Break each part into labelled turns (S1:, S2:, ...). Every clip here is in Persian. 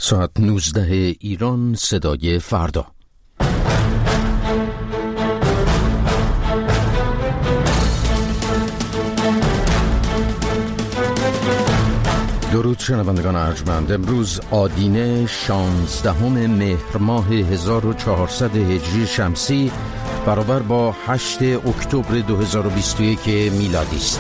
S1: ساعت 19 ایران، صدای فردا. درود شنوندگان ارجمند. امروز آدینه 16 مهر ماه 1400 هجری شمسی برابر با 8 اکتبر 2021 میلادی است.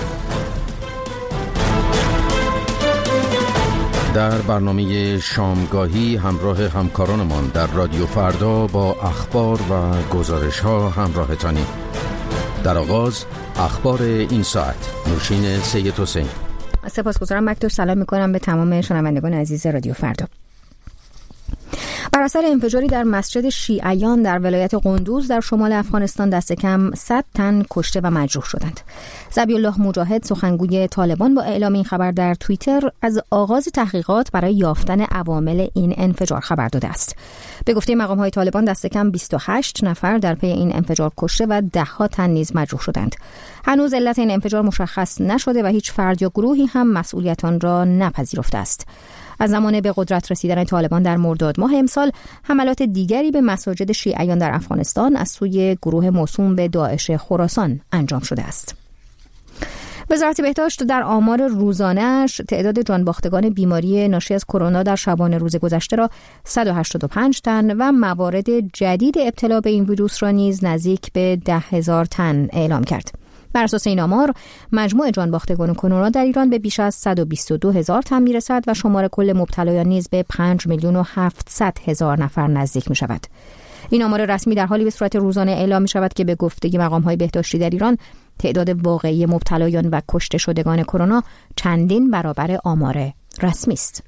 S1: در برنامه شامگاهی همراه همکارانمان در رادیو فردا با اخبار و گزارش ها همراهتانیم. در آغاز اخبار این ساعت. نوشین سید حسین.
S2: سپاسگزارم مکتوب. سلام میکنم به تمام شنوندگان عزیز رادیو فردا. بر اثر انفجاری در مسجد شیعیان در ولایت قندوز در شمال افغانستان دست کم 100 تن کشته و مجروح شدند. ذبیحالله مجاهد سخنگوی طالبان با اعلام این خبر در توییتر از آغاز تحقیقات برای یافتن عوامل این انفجار خبر داده است. به گفته مقام‌های طالبان دست کم 28 نفر در پی این انفجار کشته و 10 تن نیز مجروح شدند. هنوز علت این انفجار مشخص نشده و هیچ فرد یا گروهی هم مسئولیت آن را نپذیرفته است. از زمان به قدرت رسیدن طالبان در مرداد ماه امسال حملات دیگری به مساجد شیعیان در افغانستان از سوی گروه موسوم به داعش خراسان انجام شده است. وزارت بهداشت در آمار روزانه‌اش تعداد جانباختگان بیماری ناشی از کرونا در شبانه روز گذشته را 185 تن و موارد جدید ابتلا به این ویروس را نیز نزدیک به 10,000 تن اعلام کرد. بر اساس این آمار مجموع جانباختگان کرونا در ایران به بیش از 122,000 تن میرسد و شمار کل مبتلایان نیز به 5,700,000 نفر نزدیک می شود. این آمار رسمی در حالی به صورت روزانه اعلام می شود که به گفته مقام‌های بهداشتی در ایران تعداد واقعی مبتلایان و کشته شدگان کرونا چندین برابر آمار رسمی است.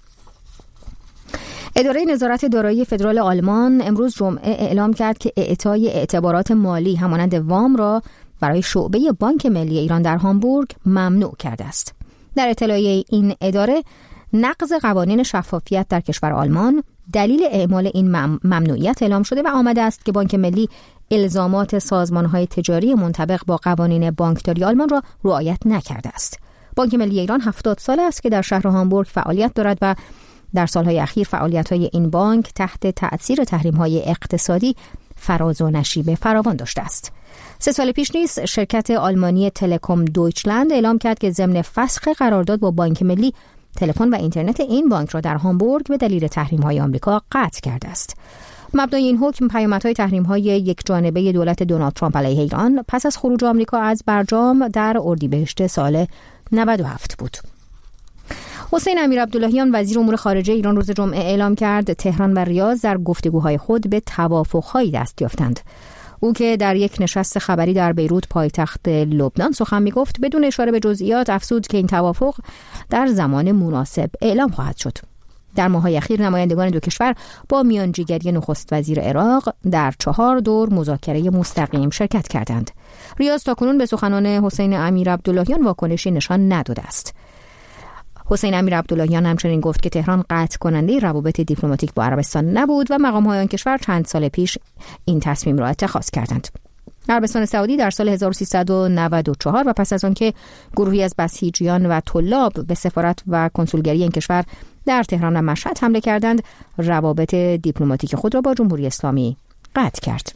S2: اداره نظارت دارایی فدرال آلمان امروز جمعه اعلام کرد که اعطای اعتبارات مالی همانند وام را برای شعبه بانک ملی ایران در هامبورگ ممنوع کرده است. در اطلاعیه این اداره نقض قوانین شفافیت در کشور آلمان دلیل اعمال این ممنوعیت اعلام شده و آمده است که بانک ملی الزامات سازمان‌های تجاری منطبق با قوانین بانکداری آلمان را رعایت نکرده است. بانک ملی ایران 70 سال است که در شهر هامبورگ فعالیت دارد و در سالهای اخیر فعالیت‌های این بانک تحت تأثیر تحریم‌های اقتصادی فراز و نشیب فراوان داشته است. 3 سال پیش نیز شرکت آلمانی تلکوم دویچلند اعلام کرد که ضمن فسخ قرارداد با بانک ملی تلفن و اینترنت این بانک را در هامبورگ به دلیل تحریم‌های آمریکا قطع کرده است. مبنای این حکم پیامدهای تحریم‌های یک جانبه دولت دونالد ترامپ علیه ایران پس از خروج آمریکا از برجام در اردیبهشت سال 97 بود. حسین امیرعبداللهیان وزیر امور خارجه ایران روز جمعه اعلام کرد تهران و ریاض در گفتگوهای خود به توافق‌هایی دست یافتند. او که در یک نشست خبری در بیروت پایتخت لبنان سخن می‌گفت بدون اشاره به جزئیات افزود که این توافق در زمان مناسب اعلام خواهد شد. در ماه‌های اخیر نمایندگان دو کشور با میانجیگری نخست وزیر عراق در 4 دور مذاکره مستقیم شرکت کردند. ریاض تاکنون به سخنان حسین امیرعبداللهیان واکنشی نشان نداده است. حسین امیرعبداللهیان همچنین گفت که تهران قطع کننده روابط دیپلماتیک با عربستان نبود و مقام‌های آن کشور چند سال پیش این تصمیم را اتخاذ کردند. عربستان سعودی در سال 1394 و پس از آن که گروهی از بسیجیان و طلاب به سفارت و کنسولگری این کشور در تهران و مشهد حمله کردند، روابط دیپلماتیک خود را با جمهوری اسلامی قطع کرد.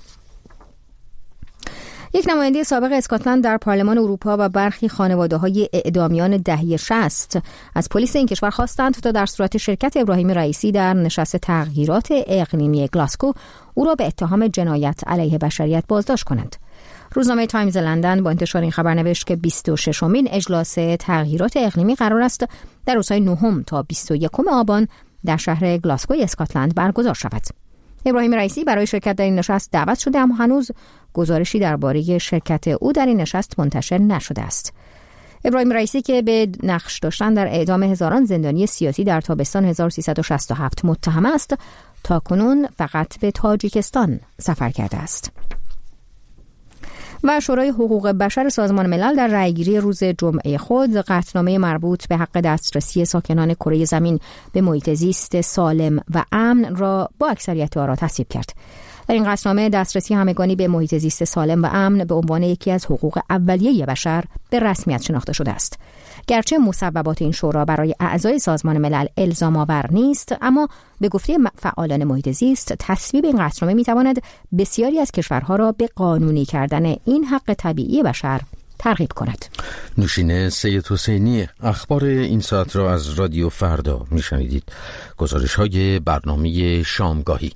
S2: یک نماینده سابق اسکاتلند در پارلمان اروپا و برخی خانواده‌های اعدامیان دهه 60 از پلیس این کشور خواستند تا در صورت شرکت ابراهیم رئیسی در نشست تغییرات اقلیمی گلاسکو او را به اتهام جنایت علیه بشریت بازداشت کنند. روزنامه تایمز لندن با انتشار این خبر نوشت که 26مین اجلاس تغییرات اقلیمی قرار است در روزهای 9 تا 21 آبان در شهر گلاسکو اسکاتلند برگزار شود. ابراهیم رئیسی برای شرکت در این نشست دعوت شده اما هنوز گزارشی درباره شرکت او در این نشست منتشر نشده است. ابراهیم رئیسی که به نقش داشتن در اعدام هزاران زندانی سیاسی در تابستان 1367 متهم است، تاکنون فقط به تاجیکستان سفر کرده است. و شورای حقوق بشر سازمان ملل در رأیگیری روز جمعه خود قطعنامه مربوط به حق دسترسی ساکنان کره زمین به محیط زیست سالم و امن را با اکثریت آرا تصویب کرد. در این قطعنامه دسترسی همگانی به محیط زیست سالم و امن به عنوان یکی از حقوق اولیه بشر به رسمیت شناخته شده است. گرچه مصوبات این شورا برای اعضای سازمان ملل الزام آور نیست، اما به گفته فعالان محیط زیست تصویب این قطعنامه میتواند بسیاری از کشورها را به قانونی کردن این حق طبیعی بشر ترغیب کند.
S1: نوشین سید حسینی، اخبار این ساعت را از رادیو فردا میشنیدید. گزارش های برنامه شامگاهی.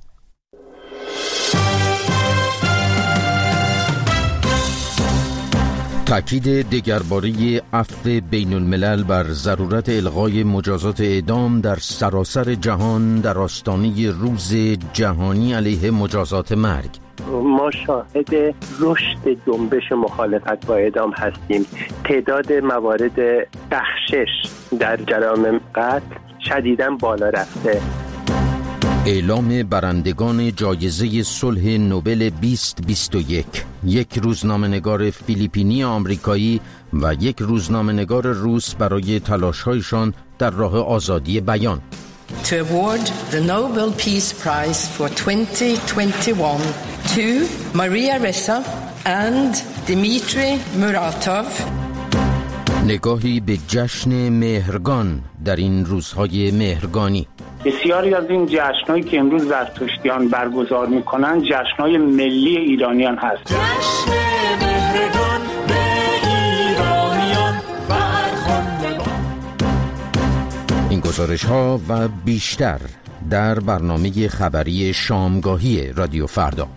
S1: تأکید دگرباره عفو بین الملل بر ضرورت الغای مجازات اعدام در سراسر جهان در آستانه روز جهانی علیه مجازات مرگ.
S3: ما شاهد رشد جنبش مخالفت با اعدام هستیم. تعداد موارد بخشش در جرائم قتل شدیداً بالا رفته.
S1: اعلام برندگان جایزه صلح نوبل 2021، یک روزنامه‌نگار فیلیپینی آمریکایی و یک روزنامه‌نگار روس برای تلاش‌هایشان در راه آزادی بیان.
S4: To award the Nobel Peace Prize for 2021 to Maria Ressa and Dmitry Muratov.
S1: نگاهی به جشن مهرگان در این روزهای مهرگانی.
S5: بسیاری از این جشن‌هایی که امروز زرتشتیان برگزار می‌کنند جشن‌های ملی ایرانیان هست.
S6: جشن مهرگان به ایرانیان فرخنده.
S1: این گزارش‌ها و بیشتر در برنامه خبری شامگاهی رادیو فردا.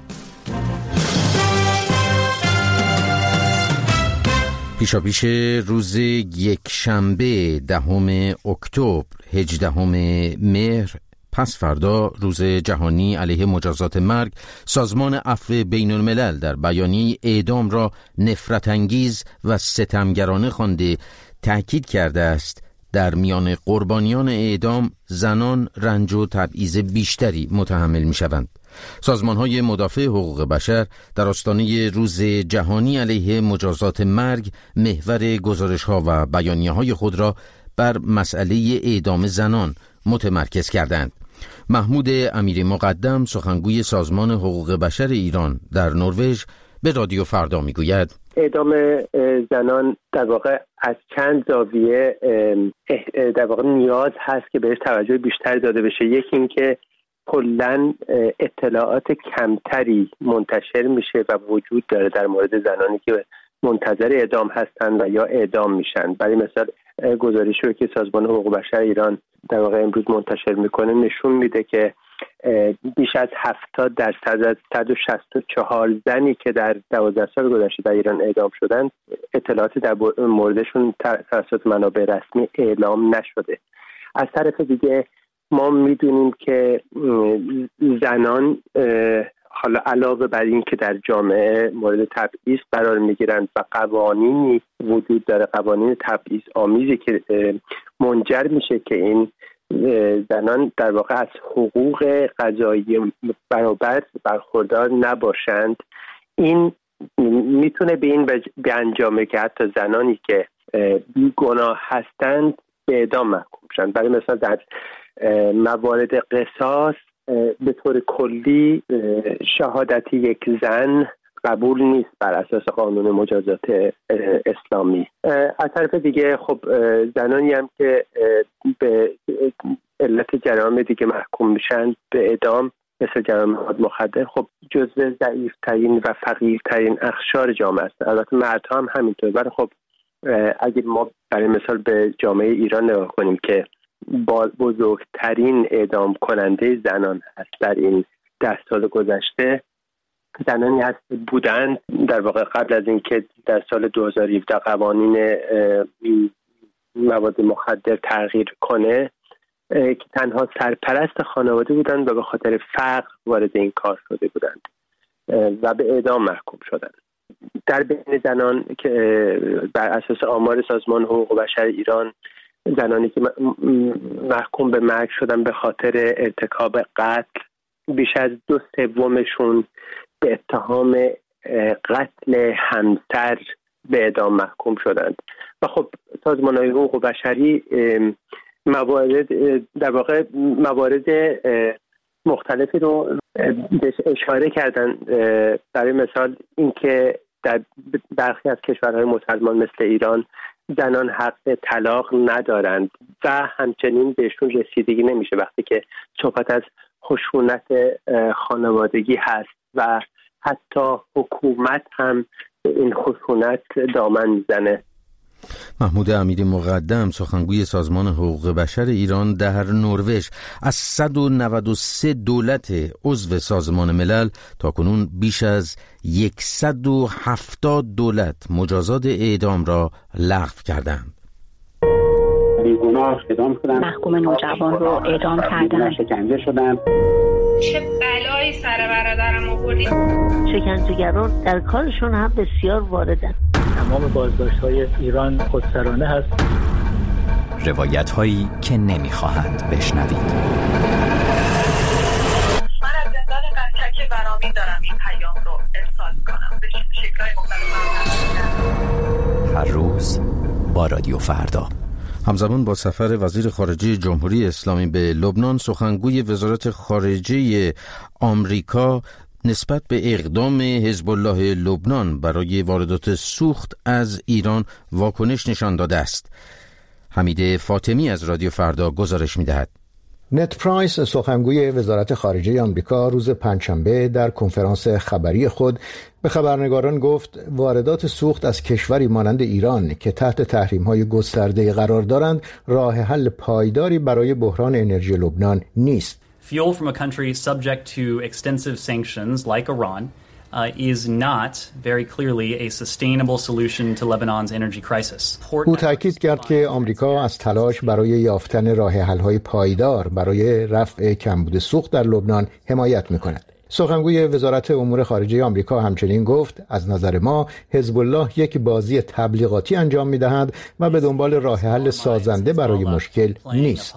S1: پیشاپیش روز یکشنبه 10 اکتبر 18 مهر، پس فردا روز جهانی علیه مجازات مرگ، سازمان عفو بین الملل در بیانیه اعدام را نفرت انگیز و ستمگرانه خوانده تأکید کرده است در میان قربانیان اعدام زنان رنج و تبعیض بیشتری متحمل می شوند. سازمان‌های مدافع حقوق بشر در آستانه روز جهانی علیه مجازات مرگ محور گزارش‌ها و بیانیه‌های خود را بر مسئله اعدام زنان متمرکز کردند. محمود امیری مقدم، سخنگوی سازمان حقوق بشر ایران در نروژ، به رادیو فردا میگوید
S3: اعدام زنان در واقع از چند زاویه در واقع نیاز هست که بهش توجه بیشتری داده بشه. یکی این که کلاً اطلاعات کمتری منتشر میشه و وجود داره در مورد زنانی که منتظر اعدام هستند و یا اعدام میشن. برای مثال گزارشی که سازمان حقوق بشر ایران در واقع امروز منتشر میکنه نشون میده که بیش از 70% از 164 زنی که در 12 سال گذشته در ایران اعدام شدند اطلاعاتی در موردشون توسط منابع رسمی اعلام نشده. از طرف دیگه ما میدونیم که زنان حالا علاوه بر این که در جامعه مورد تبعیض قرار میگیرند و قوانینی وجود داره، قوانین تبعیض آمیزی که منجر میشه که این زنان در واقع از حقوق قضایی برابر برخوردار نباشند، این میتونه به این به انجامه که حتی زنانی که بیگناه هستند به اعدام محکوم شن. برای مثلا در موارد قصاص به طور کلی شهادت یک زن قبول نیست بر اساس قانون مجازات اسلامی. از طرف دیگه خب زنانی هم که به علت جرائم دیگه محکوم میشن به اعدام مثل جرائم مواد مخدر، خب جزو ضعیف‌ترین و فقیرترین اقشار جامعه است. البته مردها هم همینطور، ولی خب اگه ما برای مثال به جامعه ایران نگاه کنیم که بزرگترین اعدام کننده زنان هست در این 10 سال گذشته، زنانی هست بودند در واقع قبل از اینکه در سال 2017 قوانین مواد مخدر تغییر کنه که تنها سرپرست خانواده بودند و به خاطر فقر وارد این کار شده بودند و به اعدام محکوم شدند. در بین زنان که بر اساس آمار سازمان حقوق بشر ایران زنانی که محکوم به مرگ شدن به خاطر ارتکاب قتل، بیش از 2/3 به اتهام قتل همسر به اعدام محکوم شدند. و خب سازمان‌های حقوق بشری موارد مختلفی رو بهش اشاره کردن. برای مثال اینکه در برخی از کشورهای مسلمان مثل ایران زنان حق طلاق ندارند و همچنین بهشون رسیدگی نمیشه وقتی که صحبت از خشونت خانوادگی هست و حتی حکومت هم این خشونت دامن میزنه.
S1: محمود امیری مقدم، سخنگوی سازمان حقوق بشر ایران، در نروژ از 193 دولت عضو سازمان ملل تاکنون بیش از 170 دولت مجازات اعدام را لغو کردند.
S5: بیگناه اعدام شدن،
S7: محکوم نوجوان رو اعدام کردن،
S5: شکنجه شدن.
S8: چه بلایی سر برادرم آوردی؟
S9: شکنجهگران در کارشون هم بسیار واردن.
S10: تمام بازداشت‌های ایران خودسرانه هست.
S11: روایت‌هایی که نمی‌خواهند بشنوید.
S8: من از زندان قطک برامین دارم این پیام رو ارسال می‌کنم به شکل‌های مختلف.
S11: هر روز با رادیو فردا.
S1: همزمان با سفر وزیر خارجه جمهوری اسلامی به لبنان، سخنگوی وزارت خارجه آمریکا نسبت به اقدام حزب الله لبنان برای واردات سوخت از ایران واکنش نشان داده است. حمید فاطمی از رادیو فردا گزارش می‌دهد.
S12: نت پرایس، سخنگوی وزارت خارجه آمریکا، روز پنجشنبه در کنفرانس خبری خود به خبرنگاران گفت واردات سوخت از کشوری مانند ایران که تحت تحریم‌های گسترده قرار دارند راه حل پایداری برای بحران انرژی لبنان نیست.
S13: Fuel from a country subject to extensive sanctions like Iran is not very clearly a sustainable solution to Lebanon's energy crisis.
S12: او تاکید کرد که آمریکا از تلاش برای یافتن راه حل‌های پایدار برای رفع کمبود سوخت در لبنان حمایت می‌کند. سخنگوی وزارت امور خارجه آمریکا همچنین گفت از نظر ما حزب الله یک بازی تبلیغاتی انجام می‌دهد و به دنبال راه حل سازنده برای مشکل نیست.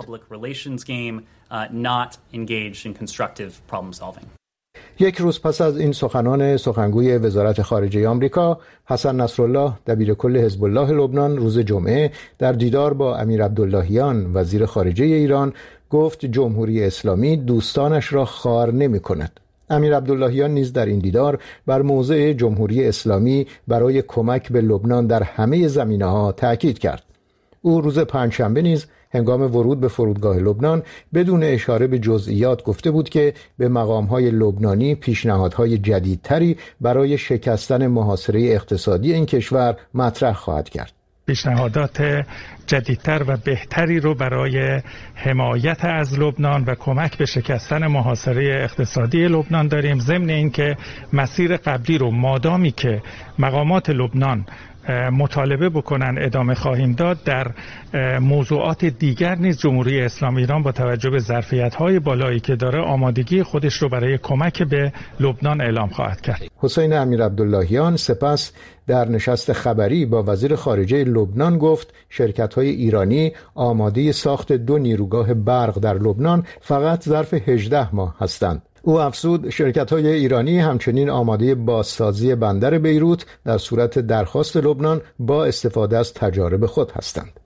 S12: یک روز پس از این سخنان سخنگوی وزارت خارجه آمریکا، حسن نصرالله دبیرکل حزب الله لبنان، روز جمعه در دیدار با امیر عبداللهیان وزیر خارجه ایران گفت جمهوری اسلامی دوستانش را خوار نمی‌کند. امیر عبداللهیان نیز در این دیدار بر موضع جمهوری اسلامی برای کمک به لبنان در همه زمینه‌ها تاکید کرد. او روز پنجشنبه نیز هنگام ورود به فرودگاه لبنان بدون اشاره به جزئیات گفته بود که به مقام‌های لبنانی پیشنهادهای جدیدتری برای شکستن محاصره اقتصادی این کشور مطرح خواهد کرد.
S14: پیشنهادات جدیدتر و بهتری رو برای حمایت از لبنان و کمک به شکستن محاصره اقتصادی لبنان داریم، ضمن اینکه مسیر قبلی رو مادامی که مقامات لبنان مطالبه بکنن ادامه خواهیم داد. در موضوعات دیگر نیز جمهوری اسلامی ایران با توجه به ظرفیت‌های بالایی که داره آمادگی خودش رو برای کمک به لبنان اعلام خواهد کرد.
S12: حسین امیر عبداللهیان سپس در نشست خبری با وزیر خارجه لبنان گفت شرکت‌های ایرانی آماده ساخت 2 نیروگاه برق در لبنان فقط ظرف 18 ماه هستند. او افزود شرکت‌های ایرانی همچنین آماده بازسازی بندر بیروت در صورت درخواست لبنان با استفاده از تجارب خود هستند.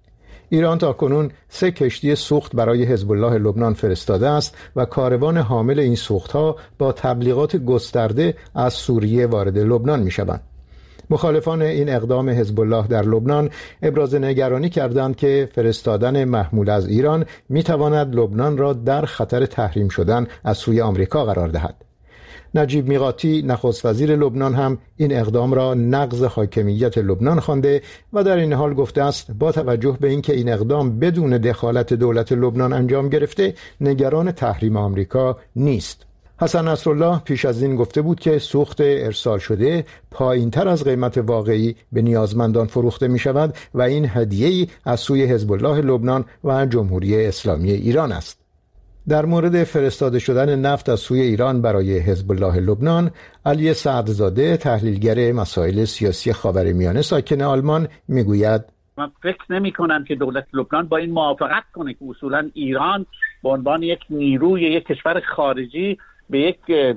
S12: ایران تاکنون 3 کشتی سوخت برای حزب الله لبنان فرستاده است و کاروان حامل این سوخت‌ها با تبلیغات گسترده از سوریه وارد لبنان می‌شوند. مخالفان این اقدام حزب الله در لبنان ابراز نگرانی کردند که فرستادن محمول از ایران میتواند لبنان را در خطر تحریم شدن از سوی آمریکا قرار دهد. نجیب میقاتی نخست وزیر لبنان هم این اقدام را نقض حاکمیت لبنان خوانده و در این حال گفته است با توجه به اینکه این اقدام بدون دخالت دولت لبنان انجام گرفته نگران تحریم آمریکا نیست. حسن نصرالله پیش از این گفته بود که سوخت ارسال شده پایین‌تر از قیمت واقعی به نیازمندان فروخته می شود و این هدیه‌ای از سوی حزب الله لبنان و جمهوری اسلامی ایران است. در مورد فرستاده شدن نفت از سوی ایران برای حزب الله لبنان، علی سعدزاده تحلیلگر مسائل سیاسی خاورمیانه ساکن آلمان میگوید
S15: من فکر نمی کنم که دولت لبنان با این موافقت کنه که اصولا ایران به عنوان یک نیروی یک کشور خارجی به یک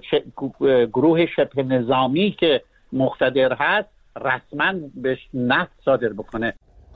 S15: گروه شبه نظامی که مقتدر هست رسما بهش نفت صادر بکنه.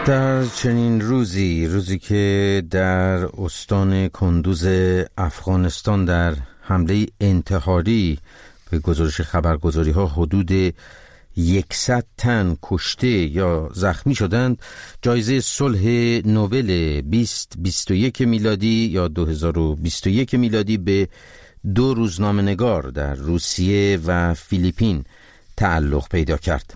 S1: در چنین روزی که در استان کندوز افغانستان در حمله انتحاری به گزارش خبرگزاری ها حدود 100 تن کشته یا زخمی شدند، جایزه صلح نوبل 2021 میلادی یا 2021 میلادی به 2 روزنامه‌نگار در روسیه و فیلیپین تعلق پیدا کرد.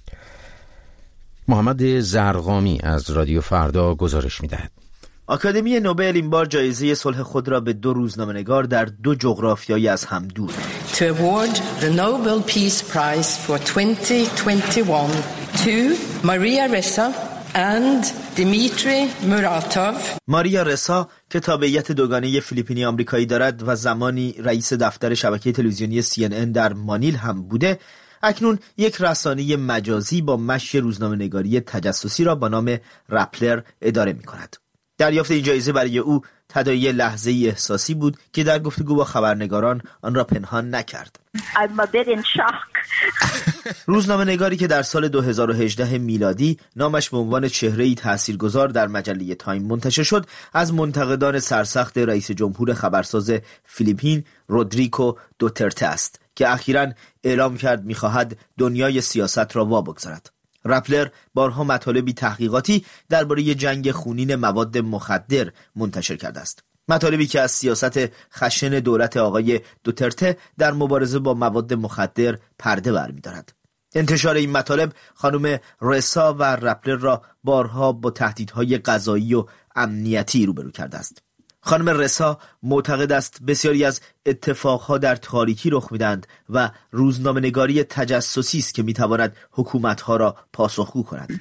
S1: محمد زرقامی از رادیو فردا گزارش می‌دهد.
S16: آکادمی نوبل این بار جایزه صلح خود را به 2 روزنامه‌نگار در 2 جغرافیایی از هم دور
S4: to award the Nobel Peace Prize for 2021 to Maria Ressa and Dmitry Muratov.
S16: ماریا رسا که تابعیت دوگانه فیلیپینی آمریکایی دارد و زمانی رئیس دفتر شبکه تلویزیونی CNN در مانیل هم بوده، اکنون یک رسانه مجازی با مشی روزنامه‌نگاری تجسسی را با نام رپلر اداره می‌کند. دریافت این جایزه برای او تداعی لحظه‌ای احساسی بود که در گفتگو با خبرنگاران آن را پنهان نکرد.
S7: I'm a bit in shock.
S16: روزنامه‌نگاری که در سال 2018 میلادی نامش به عنوان چهره‌ای تاثیرگذار در مجله تایم منتشر شد، از منتقدان سرسخت رئیس جمهور خبرساز فیلیپین رودریگو دوترته است که اخیراً اعلام کرد می‌خواهد دنیای سیاست را وابگذارد. رپلر بارها مطالبی تحقیقاتی درباره جنگ خونین مواد مخدر منتشر کرده است. مطالبی که از سیاست خشن دولت آقای دوترته در مبارزه با مواد مخدر پرده برمی‌دارد. انتشار این مطالب خانم رسا و رپلر را بارها با تهدیدهای قضایی و امنیتی روبرو کرده است. خانم رسا معتقد است بسیاری از اتفاقها در تاریکی رخ میدهند و روزنامه‌نگاری تجسسی است که میتواند حکومتها را پاسخگو کند.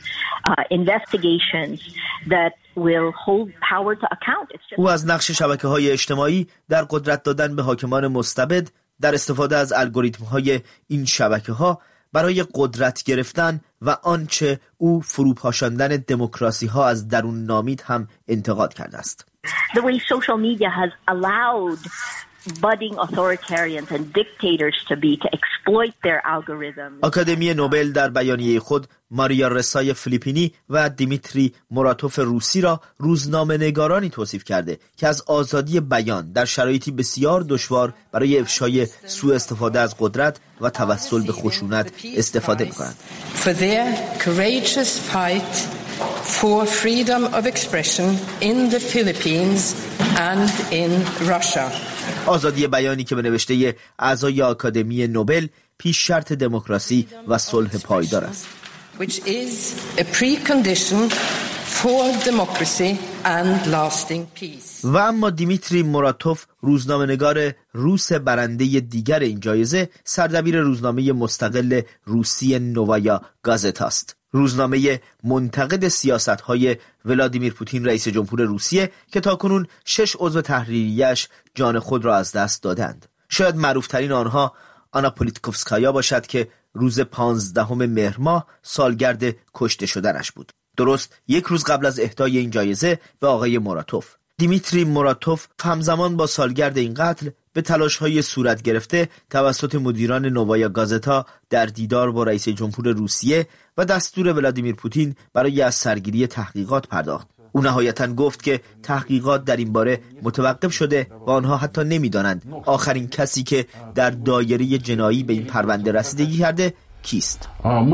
S16: او از نقش شبکه‌های اجتماعی در قدرت دادن به حاکمان مستبد، در استفاده از الگوریتم‌های این شبکه‌ها برای قدرت گرفتن و آنچه او فروپاشاندن دموکراسی‌ها از درون نامید هم انتقاد کرده است.
S7: The way social media has allowed budding authoritarians and dictators to exploit their algorithms.
S16: آکادمی نوبل در بیانیه خود ماریا رسای فیلیپینی و دیمیتری موراتوف روسی را روزنامه‌نگارانی توصیف کرده که از آزادی بیان در شرایطی بسیار دشوار برای افشای سوء استفاده از قدرت و توسل به خشونت استفاده می‌کنند.
S4: For their courageous fight for freedom of expression in the Philippines and in Russia.
S16: آزادی بیانی که به نوشته اعضای آکادمی نوبل پیش شرط دموکراسی و صلح پایدار است.
S4: Which is a precondition for democracy and lasting peace.
S16: و اما دیمیتری موراتوف روزنامه‌نگار روس برنده دیگر این جایزه سردبیر روزنامه مستقل روسی نووایا گازتا است. روزنامه منتقد سیاست‌های ولادیمیر پوتین رئیس جمهور روسیه که تاکنون 6 عضو تحریریه‌اش جان خود را از دست دادند. شاید معروفترین آنها آنا پولیتکوفسکایا باشد که روز 15 مهر ماه سالگرد کشته شدنش بود. درست 1 روز قبل از اهدای این جایزه به آقای موراتوف. دیمیتری موراتوف همزمان با سالگرد این قتل به تلاش‌های صورت گرفته توسط مدیران نووایا گازتا در دیدار با رئیس جمهور روسیه و دستور ولادیمیر پوتین برای از سرگیری تحقیقات پرداخت. او نهایتاً گفت که تحقیقات در این باره متوقف شده و آنها حتی نمی‌دانند آخرین کسی که در دایره جنایی به این پرونده رسیدگی کرده کیست.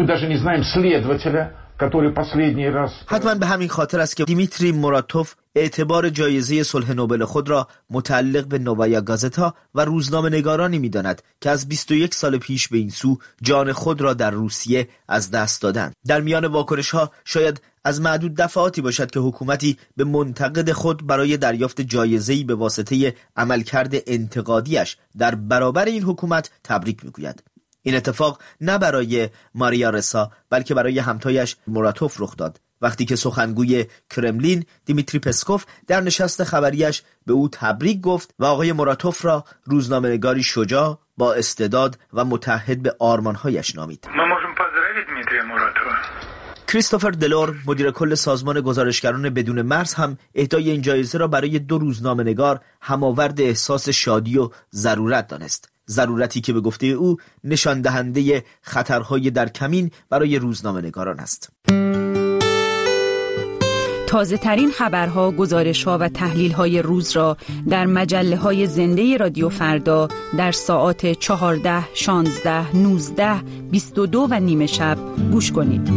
S16: حتما به همین خاطر است که دیمیتری موراتوف اعتبار جایزه صلح نوبل خود را متعلق به نووایا گازتا و روزنامه‌نگارانی می‌داند که از 21 سال پیش به این سو جان خود را در روسیه از دست دادند. در میان واکنش‌ها شاید از معدود دفعاتی باشد که حکومتی به منتقد خود برای دریافت جایزه‌ای به واسطه عملکرد انتقادیش در برابر این حکومت تبریک می‌گوید. این اتفاق نه برای ماریا رسا بلکه برای همتایش موراتوف رخ داد وقتی که سخنگوی کرملین دیمیتری پسکوف در نشست خبریش به او تبریک گفت و آقای موراتوف را روزنامه‌نگاری شجاع، با استعداد و متحد به آرمان‌هایش نامید. کریستوفر دلور مدیر کل سازمان گزارشگران بدون مرز هم اهدای این جایزه را برای 2 روزنامه‌نگار هماورد احساس شادی و ضرورت دانست. ضرورتی که به گفته او نشان دهنده خطرهای در کمین برای روزنامه‌نگاران است.
S17: تازه ترین خبرها، گزارش‌ها و تحلیل‌های روز را در مجله‌های زنده رادیو فردا در ساعات 14، 16، 19، 22 و نیم شب گوش کنید.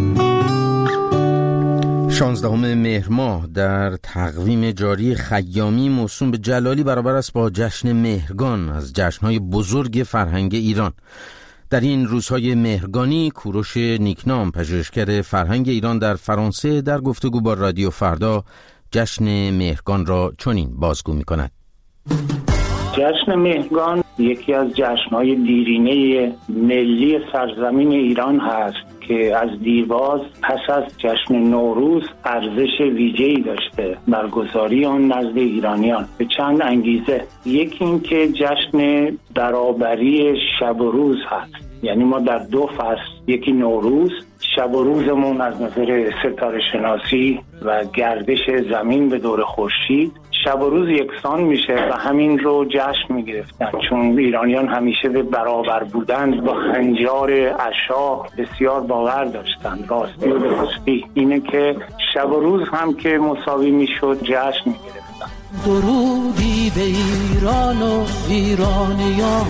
S1: 16 مهر ماه در تقویم جاری خیامی موسوم به جلالی برابر است با جشن مهرگان از جشن‌های بزرگ فرهنگ ایران. در این روزهای مهرگانی کوروش نیکنام، پژوهشگر فرهنگ ایران در فرانسه، در گفتگو با رادیو فردا جشن مهرگان را چنین بازگو می‌کند.
S5: جشن مهرگان یکی از جشن‌های دیرینه ملی سرزمین ایران هست که از دیرباز پس از جشن نوروز ارزش ویژه‌ای داشته برگزاری آن نزد ایرانیان به چند انگیزه. یکی این که جشن برابری شب و روز هست، یعنی ما در دو فصل، یکی نوروز، شب و روزمون از نظر ستاره شناسی و گردش زمین به دور خورشید شب و روز یکسان میشه و همین رو جشن میگرفتن، چون ایرانیان همیشه به برابر بودن با هنجار عشا بسیار باور داشتن، راستی و درستی. اینه که شب و روز هم که مساوی میشد جشن میگرفتن.
S6: درودی به ایران و ایرانیان،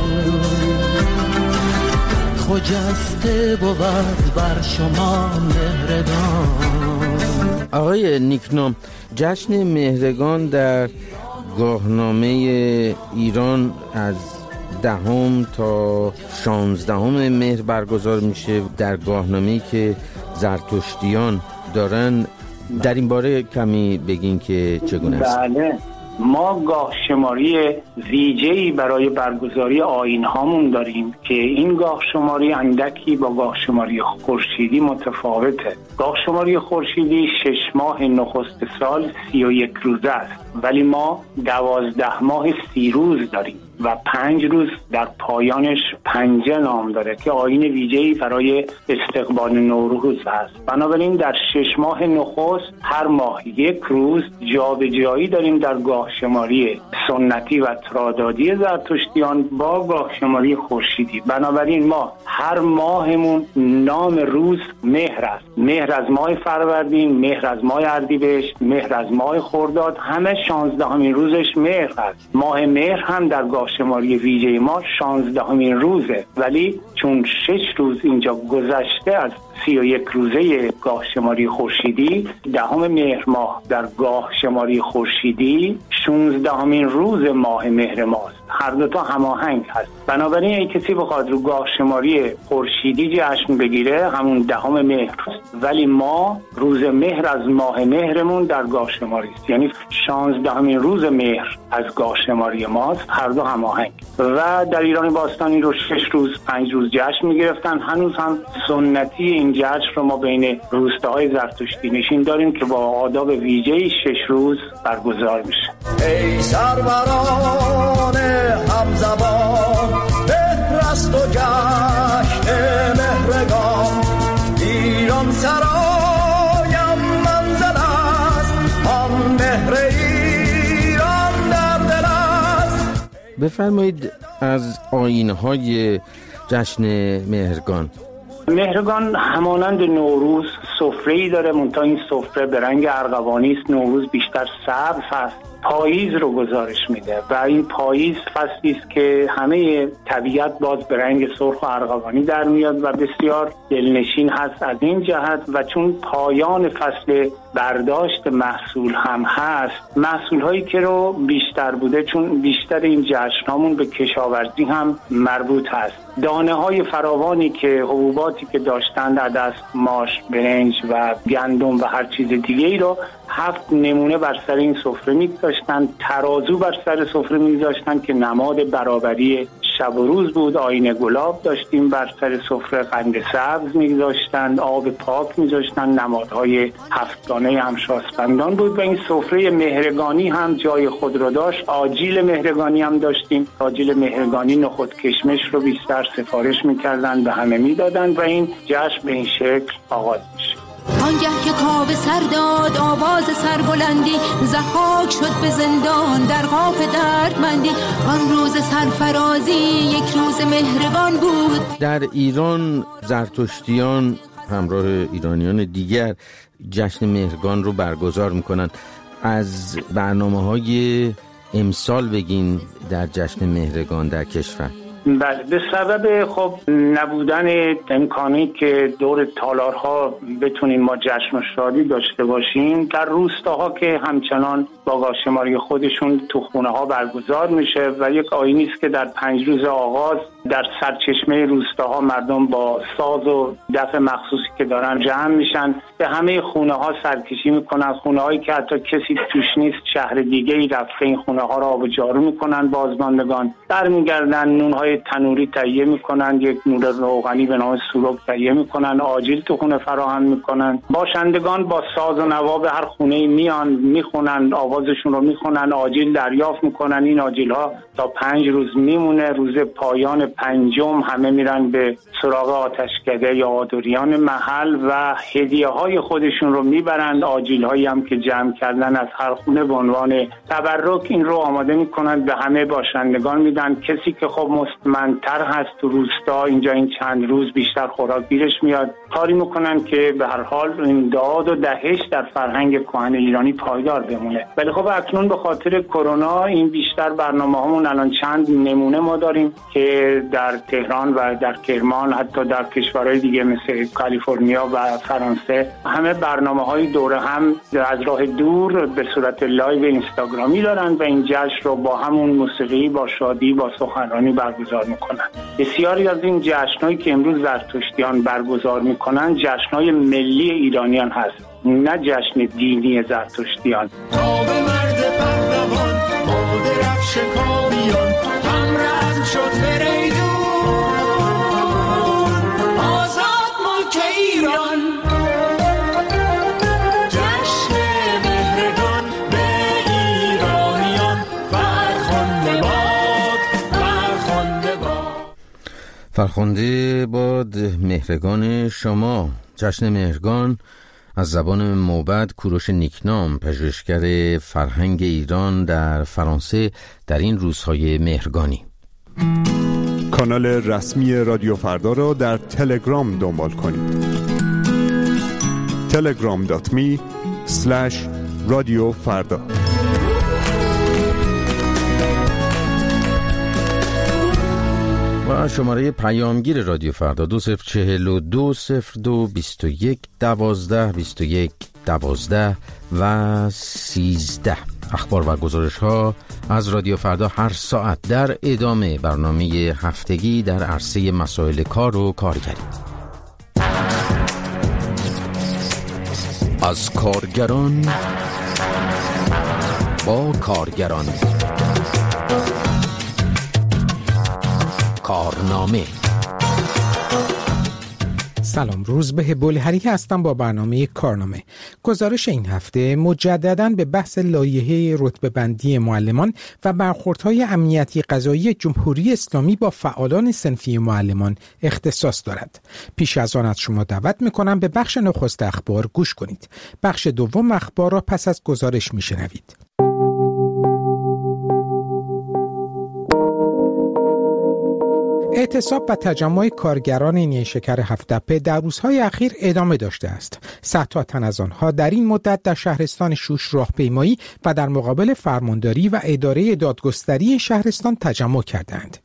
S6: خجسته بود بر شما مهرگان.
S1: آقای نیکنام، جشن مهرگان در گاهنامه ایران از 10 تا 16 مهر برگزار میشه. در گاهنامه‌ای که زرتشتیان دارن، در این باره کمی بگین که چگونه است.
S5: بله، ما گاه شماری ویژه‌ای برای برگزاری آیین هامون داریم که این گاه شماری اندکی با گاه شماری خورشیدی متفاوته. گاه شماری خورشیدی 6 ماه نخست سال 31 روزه است، ولی ما 12 ماه 30 روز داریم و 5 روز در پایانش پنجه نام داره که آیین ویژه‌ای برای استقبال نوروز هست. بنابراین در 6 ماه نخست هر ماه 1 روز جابجایی داریم در گاه شماری سنتی و ترادادی زرتشتیان با گاه شماری خورشیدی. بنابراین ما هر ماهمون نام روز مهر است. مهر از ماه فروردین، مهر از ماه اردیبهشت، مهر از ماه خرداد، همه 16مین روزش مهر است. ماه مهر هم در گاه شماری ویژه ما 16مین روزه، ولی چون 6 روز اینجا گذشته از 31 روزه گاه شماری خورشیدی، 10 مهر ماه در گاه شماری خورشیدی 16مین روز ماه مهر ماست. هر دوتا هماهنگ هست. بنابراین اگه کسی بخواد رو گاه شماری خورشیدی جشن بگیره همون 10 مهر، ولی ما روز مهر از ماه مهرمون در گاه شماری است، یعنی 16مین روز مهر از گاه شماری ماست. هر دو هماهنگ. و در ایران باستانی رو 6 روز 5 روز جشن میگرفتن. هنوز هم سنتی این جشن رو ما بین روستاهای زرتشتی نشین داریم که با آداب ویژه‌ای 6 روز برگزار میشه.
S6: ای سروران همزبان، بهرست و جشن مهرگان، ایران سرایم منزل است، آن مهر ایران در دل است.
S1: بفرمایید از آیین‌های جشن مهرگان.
S5: مهرگان همانند نوروز سفره‌ای داره، منتها این سفره به رنگ ارغوانی است. نوروز بیشتر سبز هست. پاییز رو گزارش میده و این پاییز فصلی است که همه طبیعت باز به رنگ سرخ و ارغوانی در میاد و بسیار دلنشین هست از این جهت. و چون پایان فصل برداشت محصول هم هست، محصول هایی که رو بیشتر بوده، چون بیشتر این جشن هامون به کشاورزی هم مربوط هست. دانه های فراوانی که حبوباتی که داشتند، عدس، ماش، برنج و گندم و هر چیز دیگه ای رو 7 نمونه بر سر این سفره می‌گذاشتن. ترازو بر سر سفره می‌گذاشتن که نماد برابری شب و روز بود. آینه گلاب داشتیم بر سر سفره، قند سبز می‌گذاشتن، آب پاک می‌ذاشتن، نمادهای 7 گانه همشاسپندان بود. و این سفره مهرگانی هم جای خود رو داشت. آجیل مهرگانی هم داشتیم. آجیل مهرگانی نخود کشمش رو بیشتر سفارش می‌کردن، به همه می‌دادن و این جشن به این شکل آغاز میشه.
S18: آنگه که کاوه سر داد آواز سربلندی، ضحاک شد به زندان در قاف دردمندی. آن روز سرفرازی یک روز مهرگان بود.
S1: در ایران زرتشتیان همراه ایرانیان دیگر جشن مهرگان رو برگزار میکنن. از برنامه‌های امسال بگین در جشن مهرگان در کشور.
S5: بله، به سبب خب نبودن امکانی که دور تالارها بتونیم ما جشن و شادی داشته باشیم، در روستاها که همچنان با گاهشماری خودشون تو خونه ها برگزار میشه و یک آیینی است که در 5 روز آغاز در سرچشمه روستاها مردم با ساز و دف مخصوصی که دارن جمع میشن، به همه خونه ها سرکشی میکنن. خونه هایی که حتی کسی توش نیست شهر دیگه ای رفته این خونه ها را آب و جارو میکنن. بازماندگان برمیگردن، نون های تنوری تهیه میکنن، یک نون روغنی به نام سوروک تهیه میکنن، آجیل تو خونه فراهم میکنن. باشندگان با ساز و نوا به هر خونه میان، میخونن، آوازشون رو میخونن، آجیل دریافت میکنن. این آجیل ها تا 5 روز میمونه. روز پایان 5 همه میرن به سراغ آتشکده یا آدوریان محل و هدیه های خودشون رو میبرند. آجیل هایی هم که جمع کردن از هر خونه به عنوان تبرک این رو آماده میکنن، به همه باشندگان میدن. کسی که خب مستمندتر هست تو روستا، اینجا این چند روز بیشتر خوراک گیرش میاد، کاری میکنن که به هر حال این داد و دهش در فرهنگ کهن ایرانی پایدار بمونه. ولی خب اکنون به خاطر کرونا این بیشتر برنامه‌هامون الان چند نمونه ما داریم که در تهران و در کرمان، حتی در کشورهای دیگه مثل کالیفرنیا و فرانسه، همه برنامه‌های دوره هم از راه دور به صورت لایو اینستاگرامی دارن و این جشن رو با همون موسیقی، با شادی، با سخنرانی برگزار میکنن. بسیاری از این جشن‌هایی که امروز زرتشتیان برگزار میکنن جشن‌های ملی ایرانیان هست، نه جشن دینی زرتشتیان.
S1: فرخنده باد مهرگان شما. جشن مهرگان از زبان موبد کوروش نیکنام، پژوهشگر فرهنگ ایران در فرانسه، در این روزهای مهرگانی.
S3: کانال رسمی رادیو فردا را در تلگرام دنبال کنید. telegram.me/رادیوفردا.
S1: و شماره پیامگیر رادیو فردا 2042-02-21-12-21-12 و 13. اخبار و گزارش ها از رادیو فردا هر ساعت در ادامه برنامه هفتگی در عرصه مسائل کار و کارگری. از کارگران با کارگران، کارنامه.
S19: سلام، روزبه بلهری هستم با برنامه کارنامه. گزارش این هفته مجدداً به بحث لایحه رتبه‌بندی معلمان و برخوردهای امنیتی قضایی جمهوری اسلامی با فعالان صنفی معلمان اختصاص دارد. پیش از آن از شما دعوت می‌کنم به بخش نخست اخبار گوش کنید. بخش دوم اخبار را پس از گزارش می‌شنوید. اعتصاب و تجمع کارگران نیشکر هفت‌تپه در روزهای اخیر ادامه داشته است. صدها تن از آنها در این مدت در شهرستان شوش راهپیمایی و در مقابل فرمانداری و اداره دادگستری شهرستان تجمع کردند.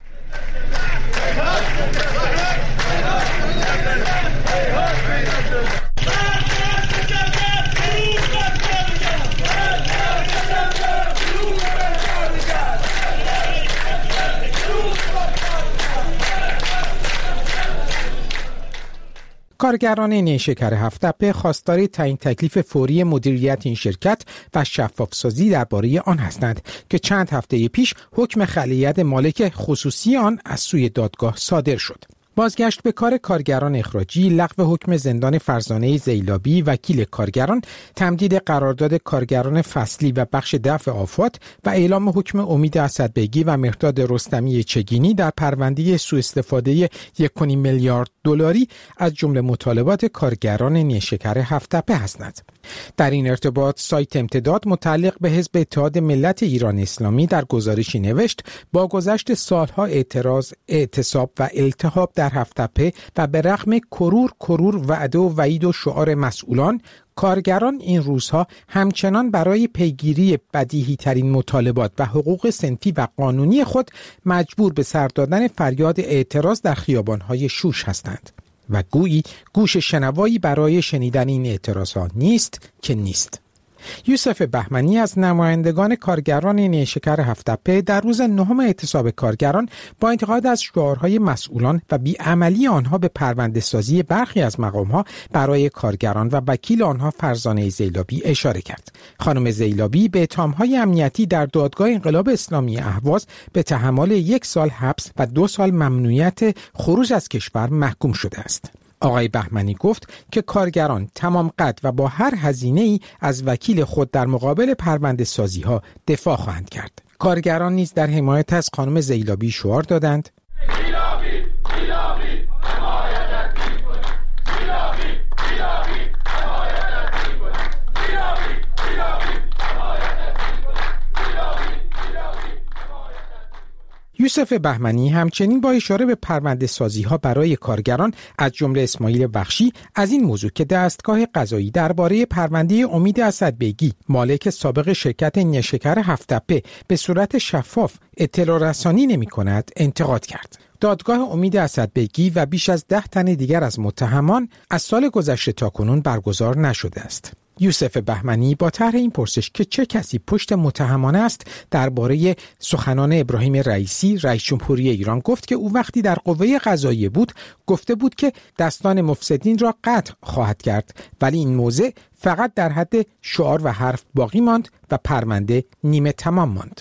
S19: کارگران نیشکر هفت‌تپه خواستار تعیین تکلیف فوری مدیریت این شرکت و شفافسازی درباره آن هستند که چند هفته پیش حکم خلیعت مالک خصوصی آن از سوی دادگاه صادر شد. بازگشت به کار کارگران اخراجی، لغو حکم زندان فرزانه زیلابی، وکیل کارگران، تمدید قرارداد کارگران فصلی و بخش دفع آفات و اعلام حکم امید اسدبگی و مهرداد رستمی چگینی در پرونده سوء استفاده 1.5 میلیارد دلاری از جمله مطالبات کارگران نیشکر هفت‌تپه هستند. در این ارتباط سایت امتداد متعلق به حزب اتحاد ملت ایران اسلامی در گزارشی نوشت با گذشت سالها اعتراض، اعتصاب و التهاب در هفت‌تپه و به رغم کرور وعده و وعید و شعار مسئولان، کارگران این روزها همچنان برای پیگیری بدیهی ترین مطالبات و حقوق صنفی و قانونی خود مجبور به سر دادن فریاد اعتراض در خیابان‌های شوش هستند و گویی گوش شنوایی برای شنیدن این اعتراضات نیست که نیست. یوسف بهمنی از نمایندگان کارگران نیشکر هفت‌تپه در روز 9 اعتصاب کارگران با انتقاد از شعارهای مسئولان و بیعملی آنها به پرونده سازی برخی از مقامها برای کارگران و وکیل آنها فرزانه زیلابی اشاره کرد. خانم زیلابی به اتهام‌های امنیتی در دادگاه انقلاب اسلامی اهواز به تحمل 1 سال حبس و 2 سال ممنوعیت خروج از کشور محکوم شده است. آقای بهمنی گفت که کارگران تمام قد و با هر هزینه‌ای از وکیل خود در مقابل پرونده سازی ها دفاع خواهند کرد. کارگران نیز در حمایت از خانم زیلابی شعار دادند: یوسف بهمنی همچنین با اشاره به پرونده سازی ها برای کارگران از جمله اسماعیل بخشی از این موضوع که دستگاه قضایی درباره پرونده امید اسدبیگی مالک سابق شرکت نیشکر هفت‌تپه به صورت شفاف اطلاع رسانی نمی کند انتقاد کرد. دادگاه امید اسدبیگی و بیش از 10 تن دیگر از متهمان از سال گذشته تاکنون برگزار نشده است. یوسف بهمنی با طرح این پرسش که چه کسی پشت متهمان است درباره سخنان ابراهیم رئیسی رئیس جمهوری ایران گفت که او وقتی در قوه قضاییه بود گفته بود که دستان مفسدین را قطع خواهد کرد، ولی این موضع فقط در حد شعار و حرف باقی ماند و پرونده نیمه تمام ماند.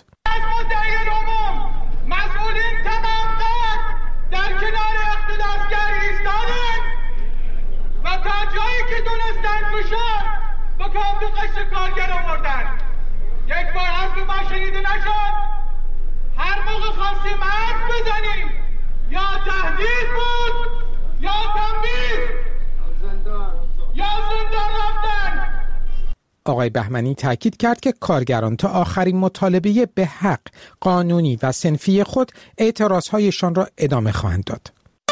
S9: مسئولین تمام در کنار اختلافگر ایستادن و تا جایی که دونستن فشار با کابل قشت کارگر آوردن. یک بار حرف ما شنیده نشد. هر موقع خواستیم حرف بزنیم یا تهدید بود یا تنبیه یا زندان رفتن.
S19: آقای بهمنی تاکید کرد که کارگران تا آخرین مطالبه به حق قانونی و صنفی خود اعتراضهایشان را ادامه خواهند داد.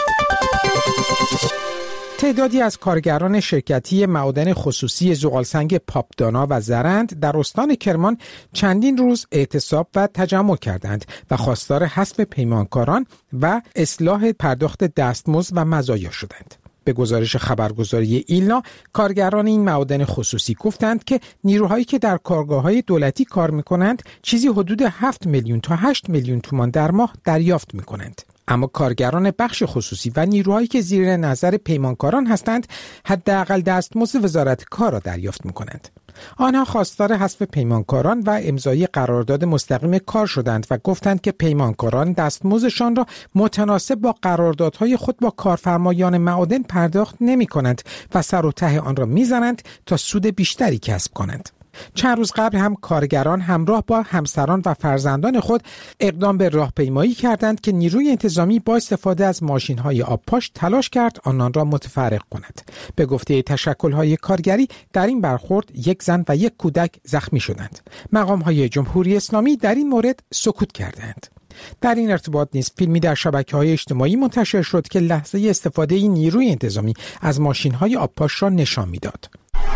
S19: تعدادی از کارگران شرکتی معادن خصوصی زغالسنگ پاپدانا و زرند در استان کرمان چندین روز اعتصاب و تجمع کردند و خواستار حذف پیمانکاران و اصلاح پرداخت دستمزد و مزایا شدند. به گزارش خبرگزاری ایلنا، کارگران این معادن خصوصی گفتند که نیروهایی که در کارگاه‌های دولتی کار می‌کنند چیزی حدود 7 میلیون تا 8 میلیون تومان در ماه دریافت می‌کنند. اما کارگران بخش خصوصی و نیروهایی که زیر نظر پیمانکاران هستند حداقل دستمزد وزارت کار را دریافت می‌کنند. آنها خواستار حذف پیمانکاران و امضای قرارداد مستقیم کار شدند و گفتند که پیمانکاران دستمزدشان را متناسب با قراردادهای خود با کارفرمایان معادن پرداخت نمی‌کنند و سر و ته آن را می‌زنند تا سود بیشتری کسب کنند. چند روز قبل هم کارگران همراه با همسران و فرزندان خود اقدام به راهپیمایی کردند که نیروی انتظامی با استفاده از ماشین‌های آبپاش تلاش کرد آنان را متفرق کند. به گفته تشکل‌های کارگری در این برخورد 1 زن و 1 کودک زخمی شدند. مقام‌های جمهوری اسلامی در این مورد سکوت کردند. در این ارتباط نیز فیلمی در شبکه‌های اجتماعی منتشر شد که لحظه استفاده این نیروی انتظامی از ماشین‌های آبپاش را نشان می‌داد.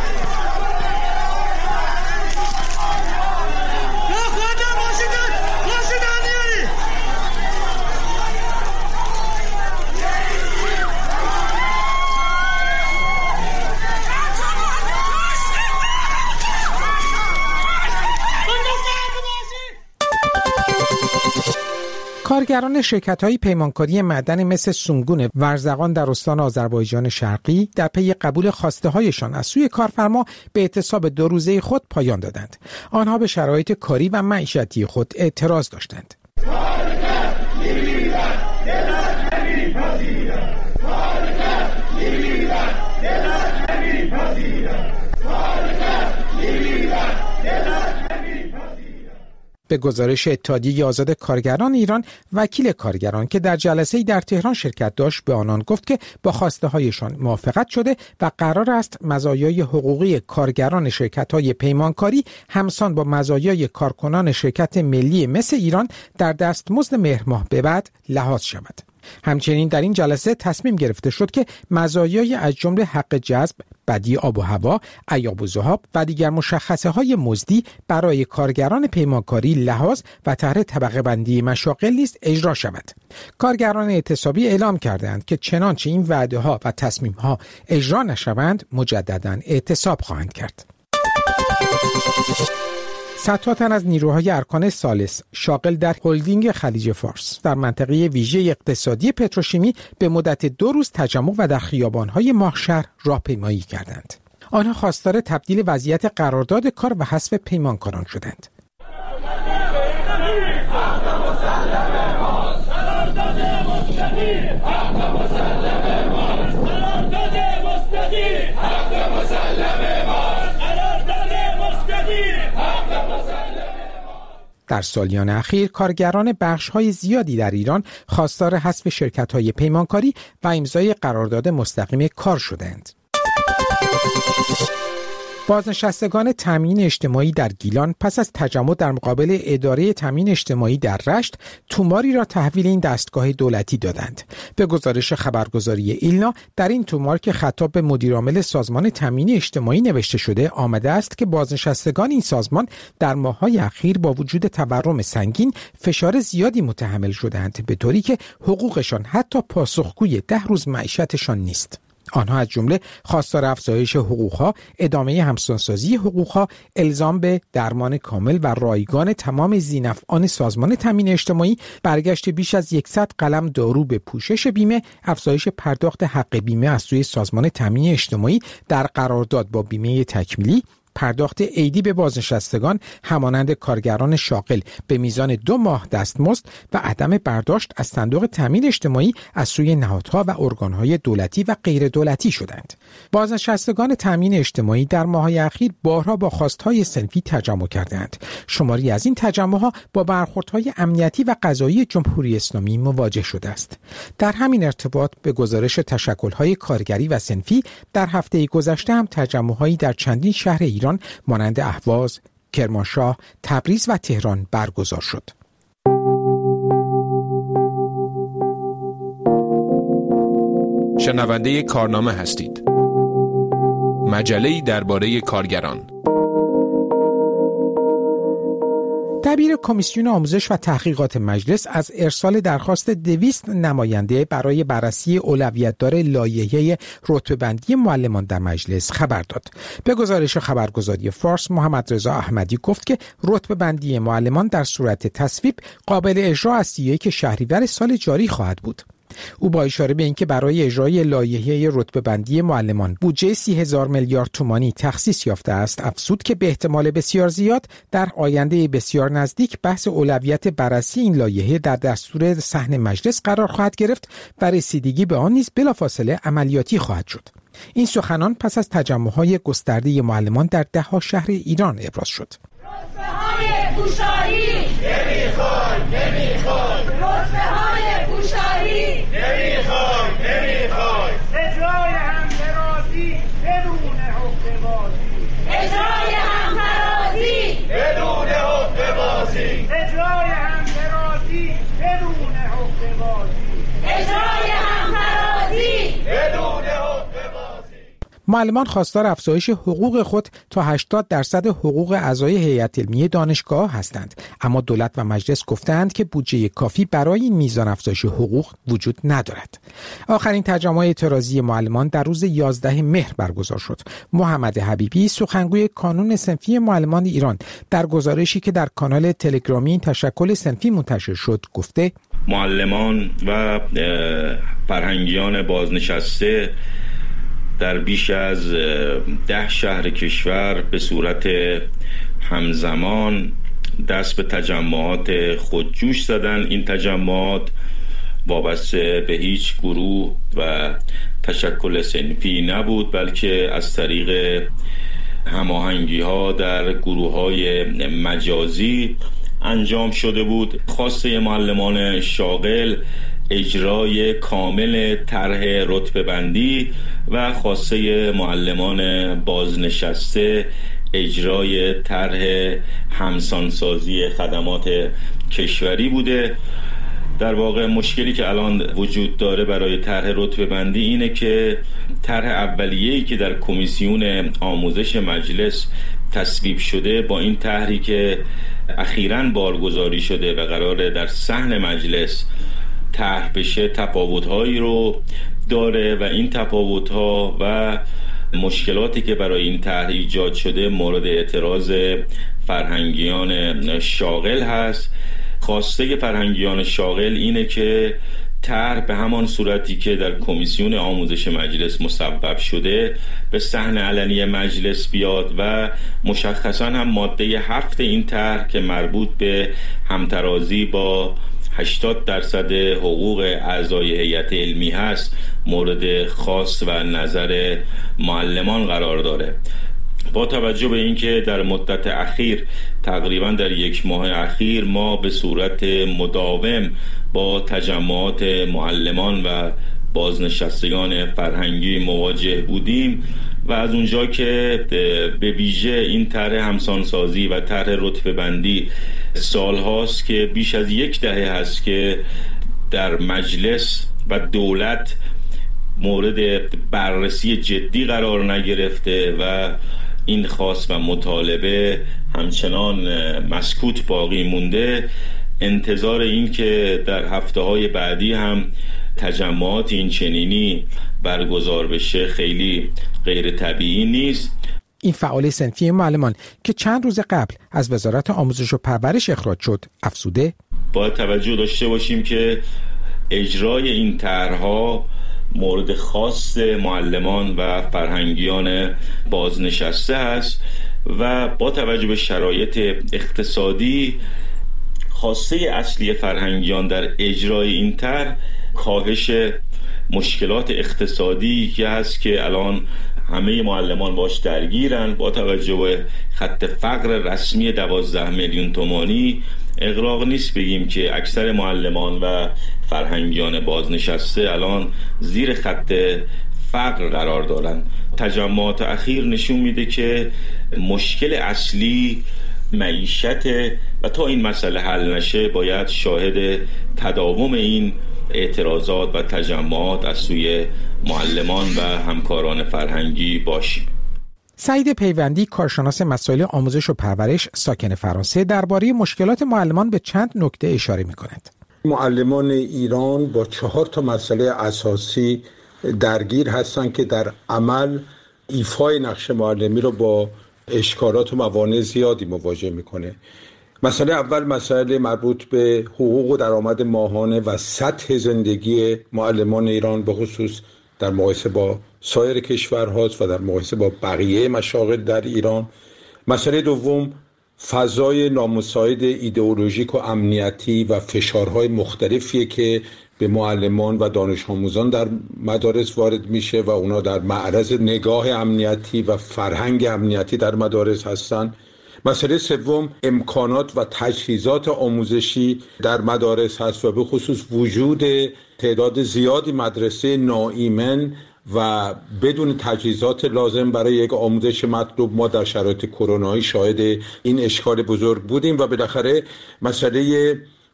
S19: کارگران شرکت‌های پیمانکاری معدن مثل سونگون ورزقان در استان آذربایجان شرقی در پی قبول خواسته‌هایشان از سوی کارفرما به اعتصاب 2 روزه خود پایان دادند. آنها به شرایط کاری و معیشتی خود اعتراض داشتند. به گزارش اتحادیه آزاد کارگران ایران، وکیل کارگران که در جلسه‌ای در تهران شرکت داشت به آنان گفت که با خواسته‌هایشان موافقت شده و قرار است مزایای حقوقی کارگران شرکت‌های پیمانکاری همسان با مزایای کارکنان شرکت ملی مس ایران در دستمزد مهر ماه به بعد لحاظ شود. همچنین در این جلسه تصمیم گرفته شد که مزایای از جمله حق جذب، بدی آب و هوا، عیاب و ذهاب و دیگر مشخصه‌های مزدی برای کارگران پیمانکاری لحاظ و طرح طبقه بندی مشاغل نیز اجرا شود. کارگران اعتصابی اعلام کردند که چنانچه این وعده‌ها و تصمیم‌ها اجرا نشوند مجدداً اعتصاب خواهند کرد. صدها تن از نیروهای ارکان ثالث شاغل در هلدینگ خلیج فارس در منطقه ویژه اقتصادی پتروشیمی به مدت 2 روز تجمع و در خیابان‌های ماهشهر راهپیمایی کردند. آنها خواستار تبدیل وضعیت قرارداد کار و حذف پیمانکاران شدند. در سالیان اخیر کارگران بخش‌های زیادی در ایران خواستار حذف شرکت‌های پیمانکاری و امضای قرارداد مستقیم کار شدند. بازنشستگان تامین اجتماعی در گیلان پس از تجمع در مقابل اداره تامین اجتماعی در رشت توماری را تحویل این دستگاه دولتی دادند. به گزارش خبرگزاری ایلنا در این تومار که خطاب به مدیرعامل سازمان تامین اجتماعی نوشته شده آمده است که بازنشستگان این سازمان در ماه‌های اخیر با وجود تورم سنگین فشار زیادی متحمل شدند به طوری که حقوقشان حتی پاسخگوی 10 روز معیشتشان نیست. آنها از جمله خواستار افزایش حقوقها، ادامه همسانسازی حقوقها، الزام به درمان کامل و رایگان تمام ذی‌نفعان سازمان تامین اجتماعی، برگشت بیش از 100 قلم دارو به پوشش بیمه، افزایش پرداخت حق بیمه از سوی سازمان تامین اجتماعی در قرارداد با بیمه تکمیلی، پرداخت عیدی به بازنشستگان همانند کارگران شاغل به میزان 2 ماه دستمزد و عدم برداشت از صندوق تامین اجتماعی از سوی نهادها و ارگانهای دولتی و غیر دولتی شدند. بازنشستگان تامین اجتماعی در ماه‌های اخیر بارها با خواستهای صنفی تجمع کردند. شماری از این تجمع‌ها با برخوردهای امنیتی و قضایی جمهوری اسلامی مواجه شده است. در همین ارتباط به گزارش تشکل‌های کارگری و صنفی در هفته گذشته هم تجمع‌هایی در چندین شهر ایران مانند اهواز، کرمانشاه، تبریز و تهران برگزار شد.
S8: شنونده کارنامه هستید. مجله‌ای درباره کارگران.
S19: دبیر کمیسیون آموزش و تحقیقات مجلس از ارسال درخواست 200 نماینده برای بررسی اولویت‌دار لایحه رتبه‌بندی معلمان در مجلس خبر داد. به گزارش خبرگزاری فارس، محمد رضا احمدی گفت که رتبه‌بندی معلمان در صورت تصویب قابل اجرا از 31 شهریور سال جاری خواهد بود. او با اشاره به اینکه برای اجرای لایحه رتبه‌بندی معلمان بودجه 30,000 میلیارد تومانی تخصیص یافته است، افزود که به احتمال بسیار زیاد در آینده بسیار نزدیک بحث اولویت بررسی این لایحه در دستور صحن مجلس قرار خواهد گرفت و رسیدگی به آن نیز بلافاصله عملیاتی خواهد شد. این سخنان پس از تجمع‌های گسترده معلمان در 10 شهر ایران ابراز شد.
S9: رتبه‌های پوشالی نمیخوای رتبه‌های پوشالی نمیخوای اجرای همترازی بدون حقه‌بازی اجرای همترازی بدون حقه‌بازی اجرای همترازی بدون حقه‌بازی اجرای همترازی بدون حقه‌بازی.
S19: معلمان خواستار افزایش حقوق خود تا 80% حقوق اعضای هیئت علمی دانشگاه هستند، اما دولت و مجلس گفتند که بودجه کافی برای این میزان افزایش حقوق وجود ندارد. آخرین تجمع اعتراضی معلمان در روز 11 مهر برگزار شد. محمد حبیبی، سخنگوی کانون صنفی معلمان ایران، در گزارشی که در کانال تلگرامی این تشکل صنفی منتشر شد گفته:
S10: معلمان و فرهنگیان بازنشسته در بیش از 10 شهر کشور به صورت همزمان دست به تجمعات خودجوش زدن. این تجمعات وابسته به هیچ گروه و تشکل صنفی نبود، بلکه از طریق هماهنگی‌ها در گروه‌های مجازی انجام شده بود. خواسته معلمان شاغل اجرای کامل طرح رتبه‌بندی و خواسته معلمان بازنشسته اجرای طرح همسانسازی خدمات کشوری بوده. در واقع مشکلی که الان وجود داره برای طرح رتبه بندی اینه که طرح اولیه‌ای که در کمیسیون آموزش مجلس تصویب شده با این طرحی که اخیراً بارگذاری شده و قراره در صحن مجلس طرح بشه تفاوت‌هایی رو داره و این تفاوت‌ها و مشکلاتی که برای این طرح ایجاد شده مورد اعتراض فرهنگیان شاغل هست. خواسته فرهنگیان شاغل اینه که طرح به همان صورتی که در کمیسیون آموزش مجلس مصوب شده به صحن علنی مجلس بیاد و مشخصاً هم ماده 7 این طرح که مربوط به همترازی با 80% حقوق اعضای هیئت علمی هست مورد خواست و نظر معلمان قرار داره. با توجه به اینکه در مدت اخیر تقریبا در 1 ماه اخیر ما به صورت مداوم با تجمعات معلمان و بازنشستگان فرهنگی مواجه بودیم و از اونجا که به ویژه این طرح همسانسازی و طرح رتبه بندی سال هاست که بیش از 1 دهه هست که در مجلس و دولت مورد بررسی جدی قرار نگرفته و این خواست و مطالبه همچنان مسکوت باقی مونده، انتظار این که در هفته‌های بعدی هم تجمعات این چنینی برگزار بشه خیلی غیر طبیعی نیست.
S19: این فعال صنفی معلمان که چند روز قبل از وزارت آموزش و پرورش اخراج شد افزوده
S10: باید توجه داشته باشیم که اجرای این طرح‌ها مورد خواست معلمان و فرهنگیان بازنشسته است و با توجه به شرایط اقتصادی خواسته اصلی فرهنگیان در اجرای این طرح کاهش مشکلات اقتصادی که هست که الان همه معلمان باش درگیرن. با توجه به خط فقر رسمی 12 میلیون تومانی اغراق نیست بگیم که اکثر معلمان و فرهنگیان بازنشسته الان زیر خط فقر قرار دارن. تجمعات اخیر نشون میده که مشکل اصلی معیشت و تا این مسئله حل نشه باید شاهد تداوم این اعتراضات و تجمعات از سوی معلمان و همکاران فرهنگی باشیم.
S19: سعید پیوندی کارشناس مسائل آموزش و پرورش ساکن فرانسه درباره مشکلات معلمان به چند نکته اشاره می‌کند.
S11: معلمان ایران با 4 مسئله اساسی درگیر هستند که در عمل ایفای نقش معلمی رو با اشکالات و موانع زیادی مواجه میکنه. مسئله اول مسئله مربوط به حقوق و درآمد ماهانه و سطح زندگی معلمان ایران به خصوص در مقایسه با سایر کشورهاست و در مقایسه با بقیه مشاغل در ایران. مسئله دوم فضای نامساعد ایدئولوژیک و امنیتی و فشارهای مختلفیه که به معلمان و دانش آموزان در مدارس وارد میشه و اونا در معرض نگاه امنیتی و فرهنگ امنیتی در مدارس هستن. مسئله سوم امکانات و تجهیزات آموزشی در مدارس هست و به خصوص وجود تعداد زیادی مدرسه ناایمن و بدون تجهیزات لازم برای یک آموزش مطلوب. ما در شرایط کرونایی شاهد این اشکال بزرگ بودیم و بالاخره مسئله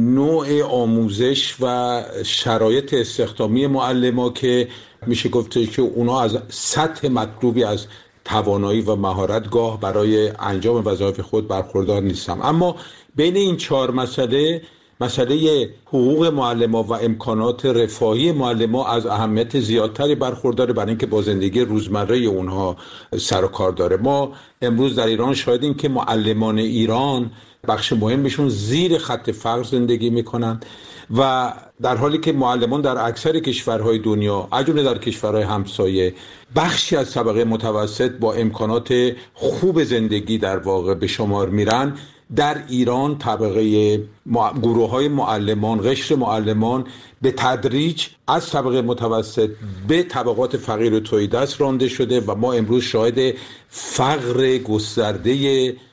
S11: نوع آموزش و شرایط استخدامی معلما که میشه گفت که اونا از سطح مطلوبی از توانایی و مهارت گاه برای انجام وظایف خود برخوردار نیستم. اما بین این 4 مسئله حقوق معلما و امکانات رفاهی معلما از اهمیت زیادتری برخورداره برای اینکه با زندگی روزمره اونها سر و کار داره. ما امروز در ایران شاهدیم که معلمان ایران بخش مهمشون زیر خط فقر زندگی میکنن و در حالی که معلمان در اکثر کشورهای دنیا از جمله در کشورهای همسایه بخشی از طبقه متوسط با امکانات خوب زندگی در واقع به شمار میرن، در ایران طبقه گروه‌های معلمان، قشر معلمان به تدریج از طبقه متوسط به طبقات فقیر و تهیدست رانده شده و ما امروز شاهد فقر گسترده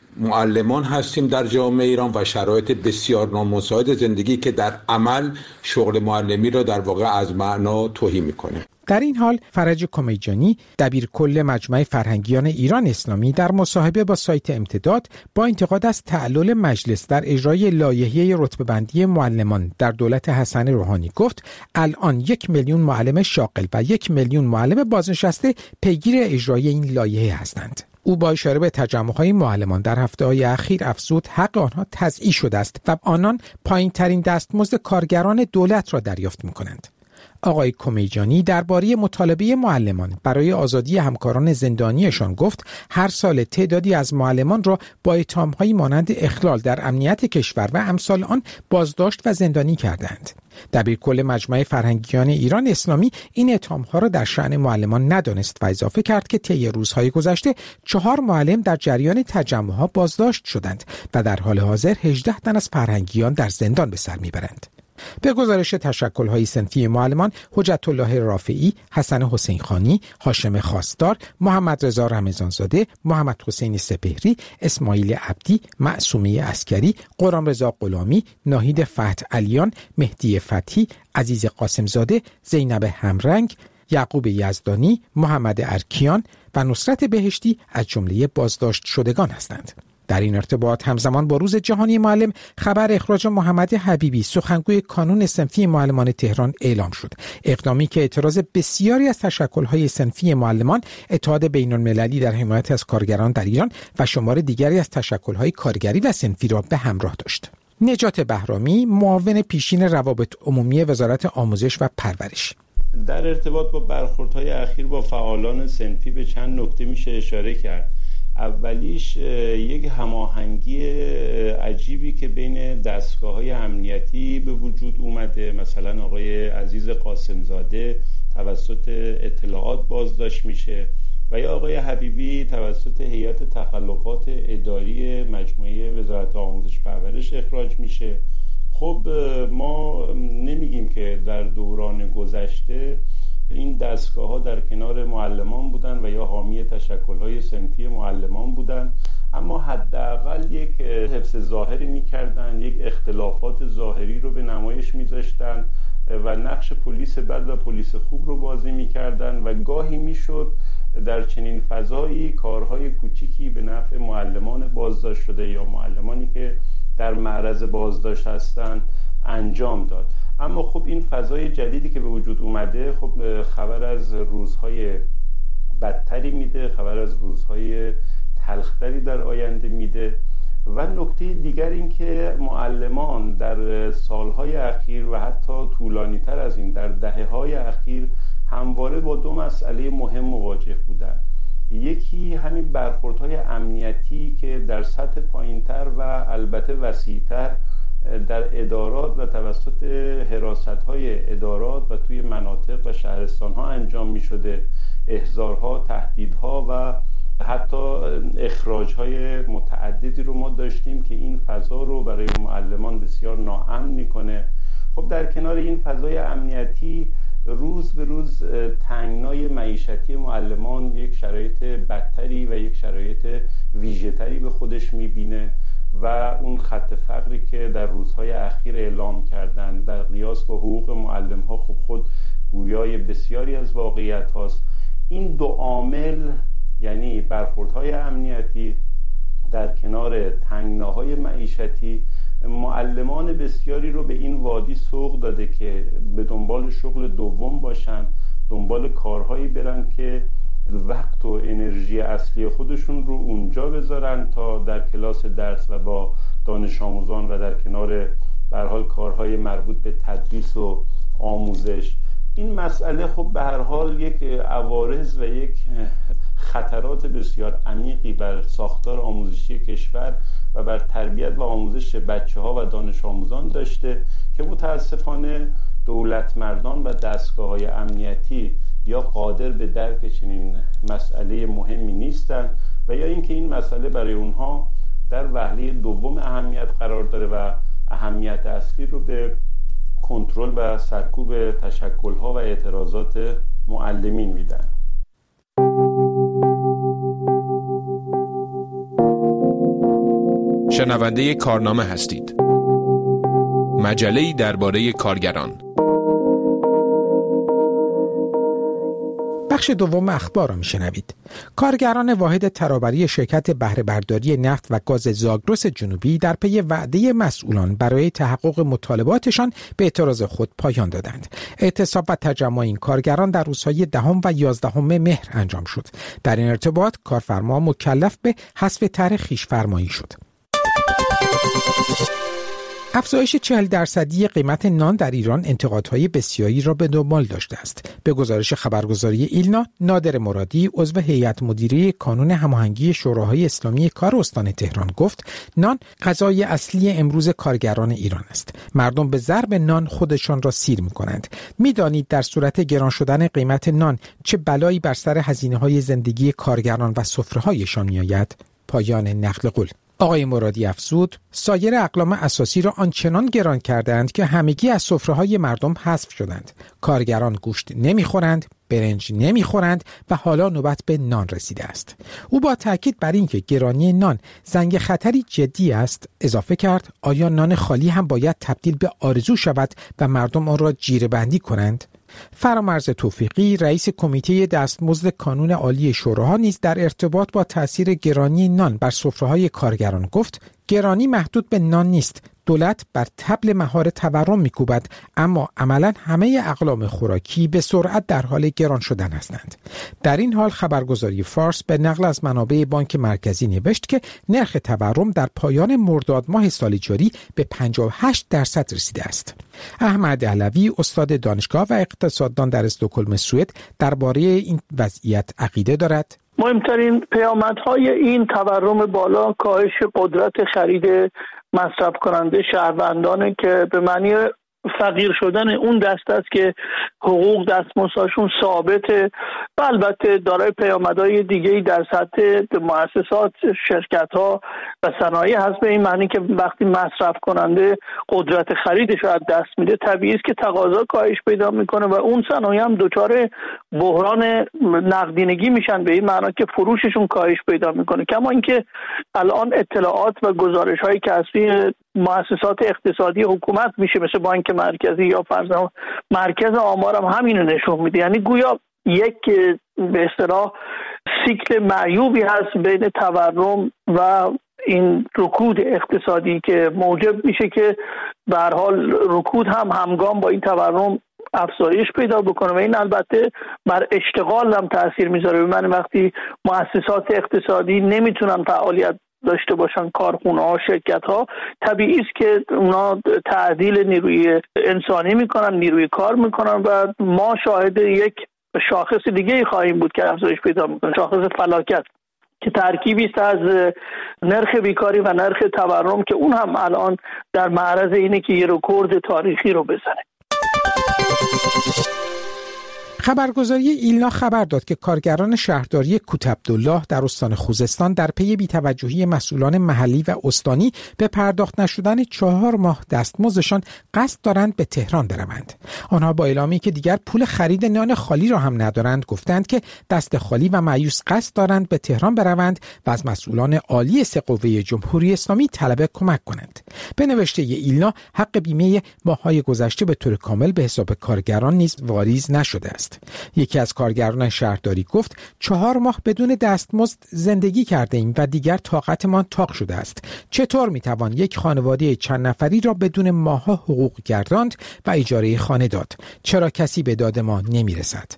S11: معلمان هستیم در جامعه ایران و شرایط بسیار نامساعد زندگی که در عمل شغل معلمی را در واقع از معنا تهی میکنه.
S19: در این حال فرج کمیجانی دبیرکل مجمع فرهنگیان ایران اسلامی در مصاحبه با سایت امتداد با انتقاد از تعلل مجلس در اجرای لایحه رتبه‌بندی معلمان در دولت حسن روحانی گفت الان 1 میلیون معلم شاغل و 1 میلیون معلم بازنشسته پیگیر اجرای این لایحه هستند. او با اشاره به تجمع‌های معلمان در هفته‌های اخیر افزود حق آنها تضییع شده است و آنان پایین‌ترین دستمزد کارگران دولت را دریافت می‌کنند. آقای کمیجانی درباره مطالبه معلمان برای آزادی همکاران زندانیشان گفت هر سال تعدادی از معلمان را با اتهام‌هایی مانند اخلال در امنیت کشور و امثال آن بازداشت و زندانی کردند. دبیرکل مجمع فرهنگیان ایران اسلامی این اتهام‌ها را در شأن معلمان ندانست و اضافه کرد که طی روزهای گذشته 4 معلم در جریان تجمع‌ها بازداشت شدند و در حال حاضر 18 تن از فرهنگیان در زندان به سر میبرند. به گزارش تشکل‌های صنفی معلمان حجت الله رافعی، حسن حسین خانی، هاشم خواستار، محمد رضا رمضانزاده، محمد حسین سپهری، اسماعیل عبدی، معصومه عسکری، قرام رضا غلامی، ناهید فتح علیان، مهدی فتحی، عزیز قاسمزاده، زینب همرنگ، یعقوب یزدانی، محمد ارکیان و نصرت بهشتی از جمله بازداشت شدگان هستند. در این ارتباط همزمان با روز جهانی معلم خبر اخراج محمد حبیبی سخنگوی کانون صنفی معلمان تهران اعلام شد. اقدامی که اعتراض بسیاری از تشکل‌های صنفی معلمان، اتحاد بین‌المللی در حمایت از کارگران در ایران و شمار دیگری از تشکل‌های کارگری و صنفی را به همراه داشت. نجات بهرامی، معاون پیشین روابط عمومی وزارت آموزش و پرورش:
S10: در ارتباط با برخوردهای اخیر با فعالان صنفی به چند نکته میشه اشاره کرد. اولیش یک هماهنگی عجیبی که بین دستگاه‌های امنیتی به وجود اومده. مثلا آقای عزیز قاسمزاده توسط اطلاعات بازداشت میشه و یا آقای حبیبی توسط هیئت تخلفات اداری مجموعه وزارت آموزش پرورش اخراج میشه. خب ما نمیگیم که در دوران گذشته این دستگاه‌ها در کنار معلمان بودن و یا حامی تشکل‌های صنفی معلمان بودن، اما حداقل یک حفظ ظاهری می‌کردن، یک اختلافات ظاهری رو به نمایش می‌ذاشتن و نقش پلیس بد و پلیس خوب رو بازی می‌کردن و گاهی میشد در چنین فضایی کارهای کوچیکی به نفع معلمان بازداشت شده یا معلمانی که در معرض بازداشت هستند انجام داد. اما خب این فضای جدیدی که به وجود اومده خب خبر از روزهای بدتری میده، خبر از روزهای تلختری در آینده میده. و نکته دیگر این که معلمان در سالهای اخیر و حتی طولانی تر از این در دهه‌های اخیر همواره با 2 مسئله مهم مواجه بودند. یکی همین برخوردهای امنیتی که در سطح پایینتر و البته وسیع‌تر در ادارات و توسط حراست‌های ادارات و توی مناطق و شهرستان‌ها انجام می‌شده، احضارها، تهدیدها و حتی اخراج‌های متعددی رو ما داشتیم که این فضا رو برای معلمان بسیار ناامن می‌کنه. خب در کنار این فضای امنیتی روز به روز تنگنای معیشتی معلمان یک شرایط بدتری و یک شرایط ویژه‌تری به خودش می‌بینه و اون خط فقری که در روزهای اخیر اعلام کردن در قیاس با حقوق معلم ها خب خود گویای بسیاری از واقعیت هاست. این 2 عامل یعنی برخوردهای امنیتی در کنار تنگناهای معیشتی معلمان بسیاری رو به این وادی سوق داده که به دنبال شغل دوم باشن، دنبال کارهایی برن که وقت و انرژی اصلی خودشون رو اونجا بذارن تا در کلاس درس و با دانش آموزان و در کنار به هر حال کارهای مربوط به تدریس و آموزش. این مسئله خب به هر حال یک عوارض و یک خطرات بسیار عمیقی بر ساختار آموزشی کشور و بر تربیت و آموزش بچه‌ها و دانش آموزان داشته که متاسفانه دولتمردان و دستگاه‌های امنیتی یا قادر به درک چنین مسئله مهمی نیستند و یا اینکه این مسئله برای اونها در وهله دوم اهمیت قرار داره و اهمیت اصلی رو به کنترل و سرکوب تشکل‌ها و اعتراضات معلمین میدن.
S8: شنونده کارنامه هستید. مجله‌ای درباره کارگران.
S19: بخش دوم اخبار را میشنوید. کارگران واحد ترابری شرکت بهره برداری نفت و گاز زاگرس جنوبی در پی وعده مسئولان برای تحقق مطالباتشان به اعتراض خود پایان دادند. اعتصاب و تجمع این کارگران در روزهای 10 و 11 مهر انجام شد. در این ارتباط کارفرما مکلف به حذف طرح خویش‌فرمایی شد. افزایش 40% قیمت نان در ایران انتقادهای بسیاری را به دنبال داشته است. به گزارش خبرگزاری ایلنا، نادر مرادی عضو هیئت مدیره کانون هماهنگی شوراهای اسلامی کار استان تهران گفت نان غذای اصلی امروز کارگران ایران است. مردم به ضرب نان خودشان را سیر می‌کنند. می‌دانید در صورت گران شدن قیمت نان چه بلایی بر سر هزینه‌های زندگی کارگران و سفره‌هایشان می‌آید؟ پایان نقل قول. آقای مرادی افزود سایر اقلام اساسی را آنچنان گران کردند که همگی از سفره‌های مردم حذف شدند. کارگران گوشت نمیخورند، برنج نمیخورند و حالا نوبت به نان رسیده است. او با تاکید بر اینکه گرانی نان زنگ خطری جدی است اضافه کرد آیا نان خالی هم باید تبدیل به آرزو شود و مردم آن را جیره بندی کنند؟ فرامرز توفیقی رئیس کمیته دستمزد کانون عالی شوراها نیز در ارتباط با تأثیر گرانی نان بر سفره‌های کارگران گفت گرانی محدود به نان نیست. دولت بر طبل مهار تورم می‌کوبد اما عملاً همه اقلام خوراکی به سرعت در حال گران شدن هستند. در این حال خبرگزاری فارس به نقل از منابع بانک مرکزی نوشت که نرخ تورم در پایان مرداد ماه سال جاری به 58% رسیده است. احمد علوی استاد دانشگاه و اقتصاددان در استکهلم سوئد درباره این وضعیت عقیده دارد.
S13: مهمترین پیامدهای این تورم بالا کاهش قدرت خرید مصرف کننده شهروندانه که به معنی فقیر شدن اون دست است که حقوق دستمزدشون ثابته و البته دارای پیامدهای دیگه‌ای در سطح مؤسسات، شرکت‌ها و صنایع هست، به این معنی که وقتی مصرف کننده قدرت خریدش رو از دست میده طبیعی است که تقاضا کاهش پیدا میکنه و اون صنایع هم دچار بحران نقدینگی میشن، به این معنی که فروششون کاهش پیدا میکنه. کما اینکه الان اطلاعات و گزارش‌هایی که از مؤسسات اقتصادی حکومت میشه مثل بانک مرکزی یا فرضاً مرکز آمار هم همینو نشون میده، یعنی گویا یک به اصطلاح سیکل معیوبی هست بین تورم و این رکود اقتصادی که موجب میشه که به هر حال رکود هم همگام با این تورم افزایش پیدا بکنه و این البته بر اشتغال هم تاثیر میذاره. من وقتی مؤسسات اقتصادی نمیتونن فعالیت داشته باشن، کارخونه ها، شرکت ها، طبیعی است که اونا تعدیل نیروی انسانی میکنن، نیروی کار میکنن و ما شاهد یک شاخص دیگه خواهیم بود که افزایش پیدا میکنه، شاخص فلاکت که ترکیبی است از نرخ بیکاری و نرخ تورم که اون هم الان در معرض اینه که یه رکورد تاریخی رو بزنه.
S19: خبرگزاری ایلنا خبر داد که کارگران شهرداری کوتعبدالله در استان خوزستان در پی بی‌توجهی مسئولان محلی و استانی به پرداخت نشدن 4 ماه دستمزدشان قصد دارند به تهران بروند. آنها با اعلامی که دیگر پول خرید نان خالی را هم ندارند گفتند که دست خالی و مایوس قصد دارند به تهران بروند و از مسئولان عالی سه قوه جمهوری اسلامی طلب کمک کنند. به نوشته ایلنا حق بیمه ماه‌های گذشته به طور کامل به حساب کارگران نیز واریز نشده است. یکی از کارگران شهرداری گفت 4 ماه بدون دستمزد زندگی کرده ایم و دیگر طاقتمان تاق شده است. چطور میتوان یک خانواده چند نفری را بدون ماه‌ها حقوق گرداند و اجاره خانه داد؟ چرا کسی به داد ما نمیرسد؟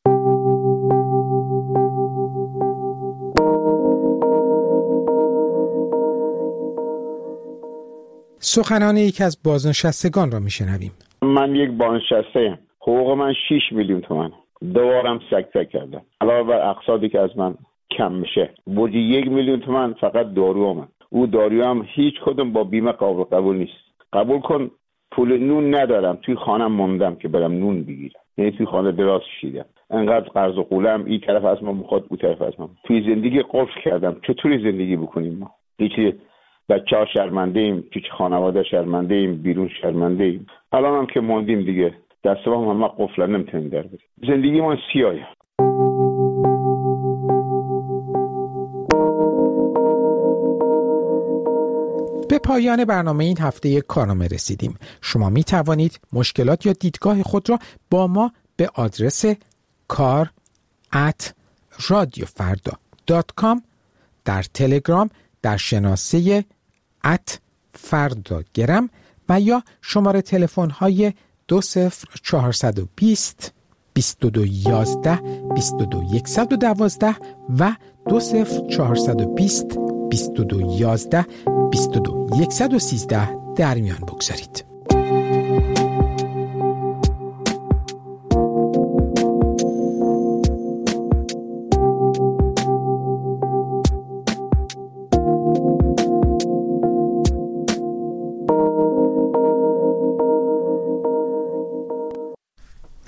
S19: سخنان یکی از بازنشستگان را میشنویم.
S14: من یک بازنشسته، حقوق من 6 میلیون تومان. دوبارم سکته کردم. علاوه بر اقساطی که از من کم میشه. بودی 1 میلیون تومان فقط دارو من. او دارو هم هیچ کدوم با بیمه قبول نیست. قبول کن پول نون ندارم، توی خانم موندم که برم نون بگیرم. یعنی توی خانه دراز کشیدم. انقدر قرض و قولم این طرف از من بخواد اون طرف از من. توی زندگی قفل کردم. چطوری زندگی بکنیم ما؟ هیچ بچه‌ها شرمنده ایم، پیش خانواده شرمنده ایم، بیرون شرمنده ایم. الان هم که موندیم دیگه دست ما هم قفل نمیتونیم در بریم. زندگی ما سیاهه.
S19: پایان برنامه این هفته کارنامه رسیدیم. شما می توانید مشکلات یا دیدگاه خود را با ما به آدرس kar@radiofarda.com در تلگرام در شناسه @fardagram و یا شماره تلفن های 20420 2211 22112 و 20420 2211 22113 در میان بگذارید.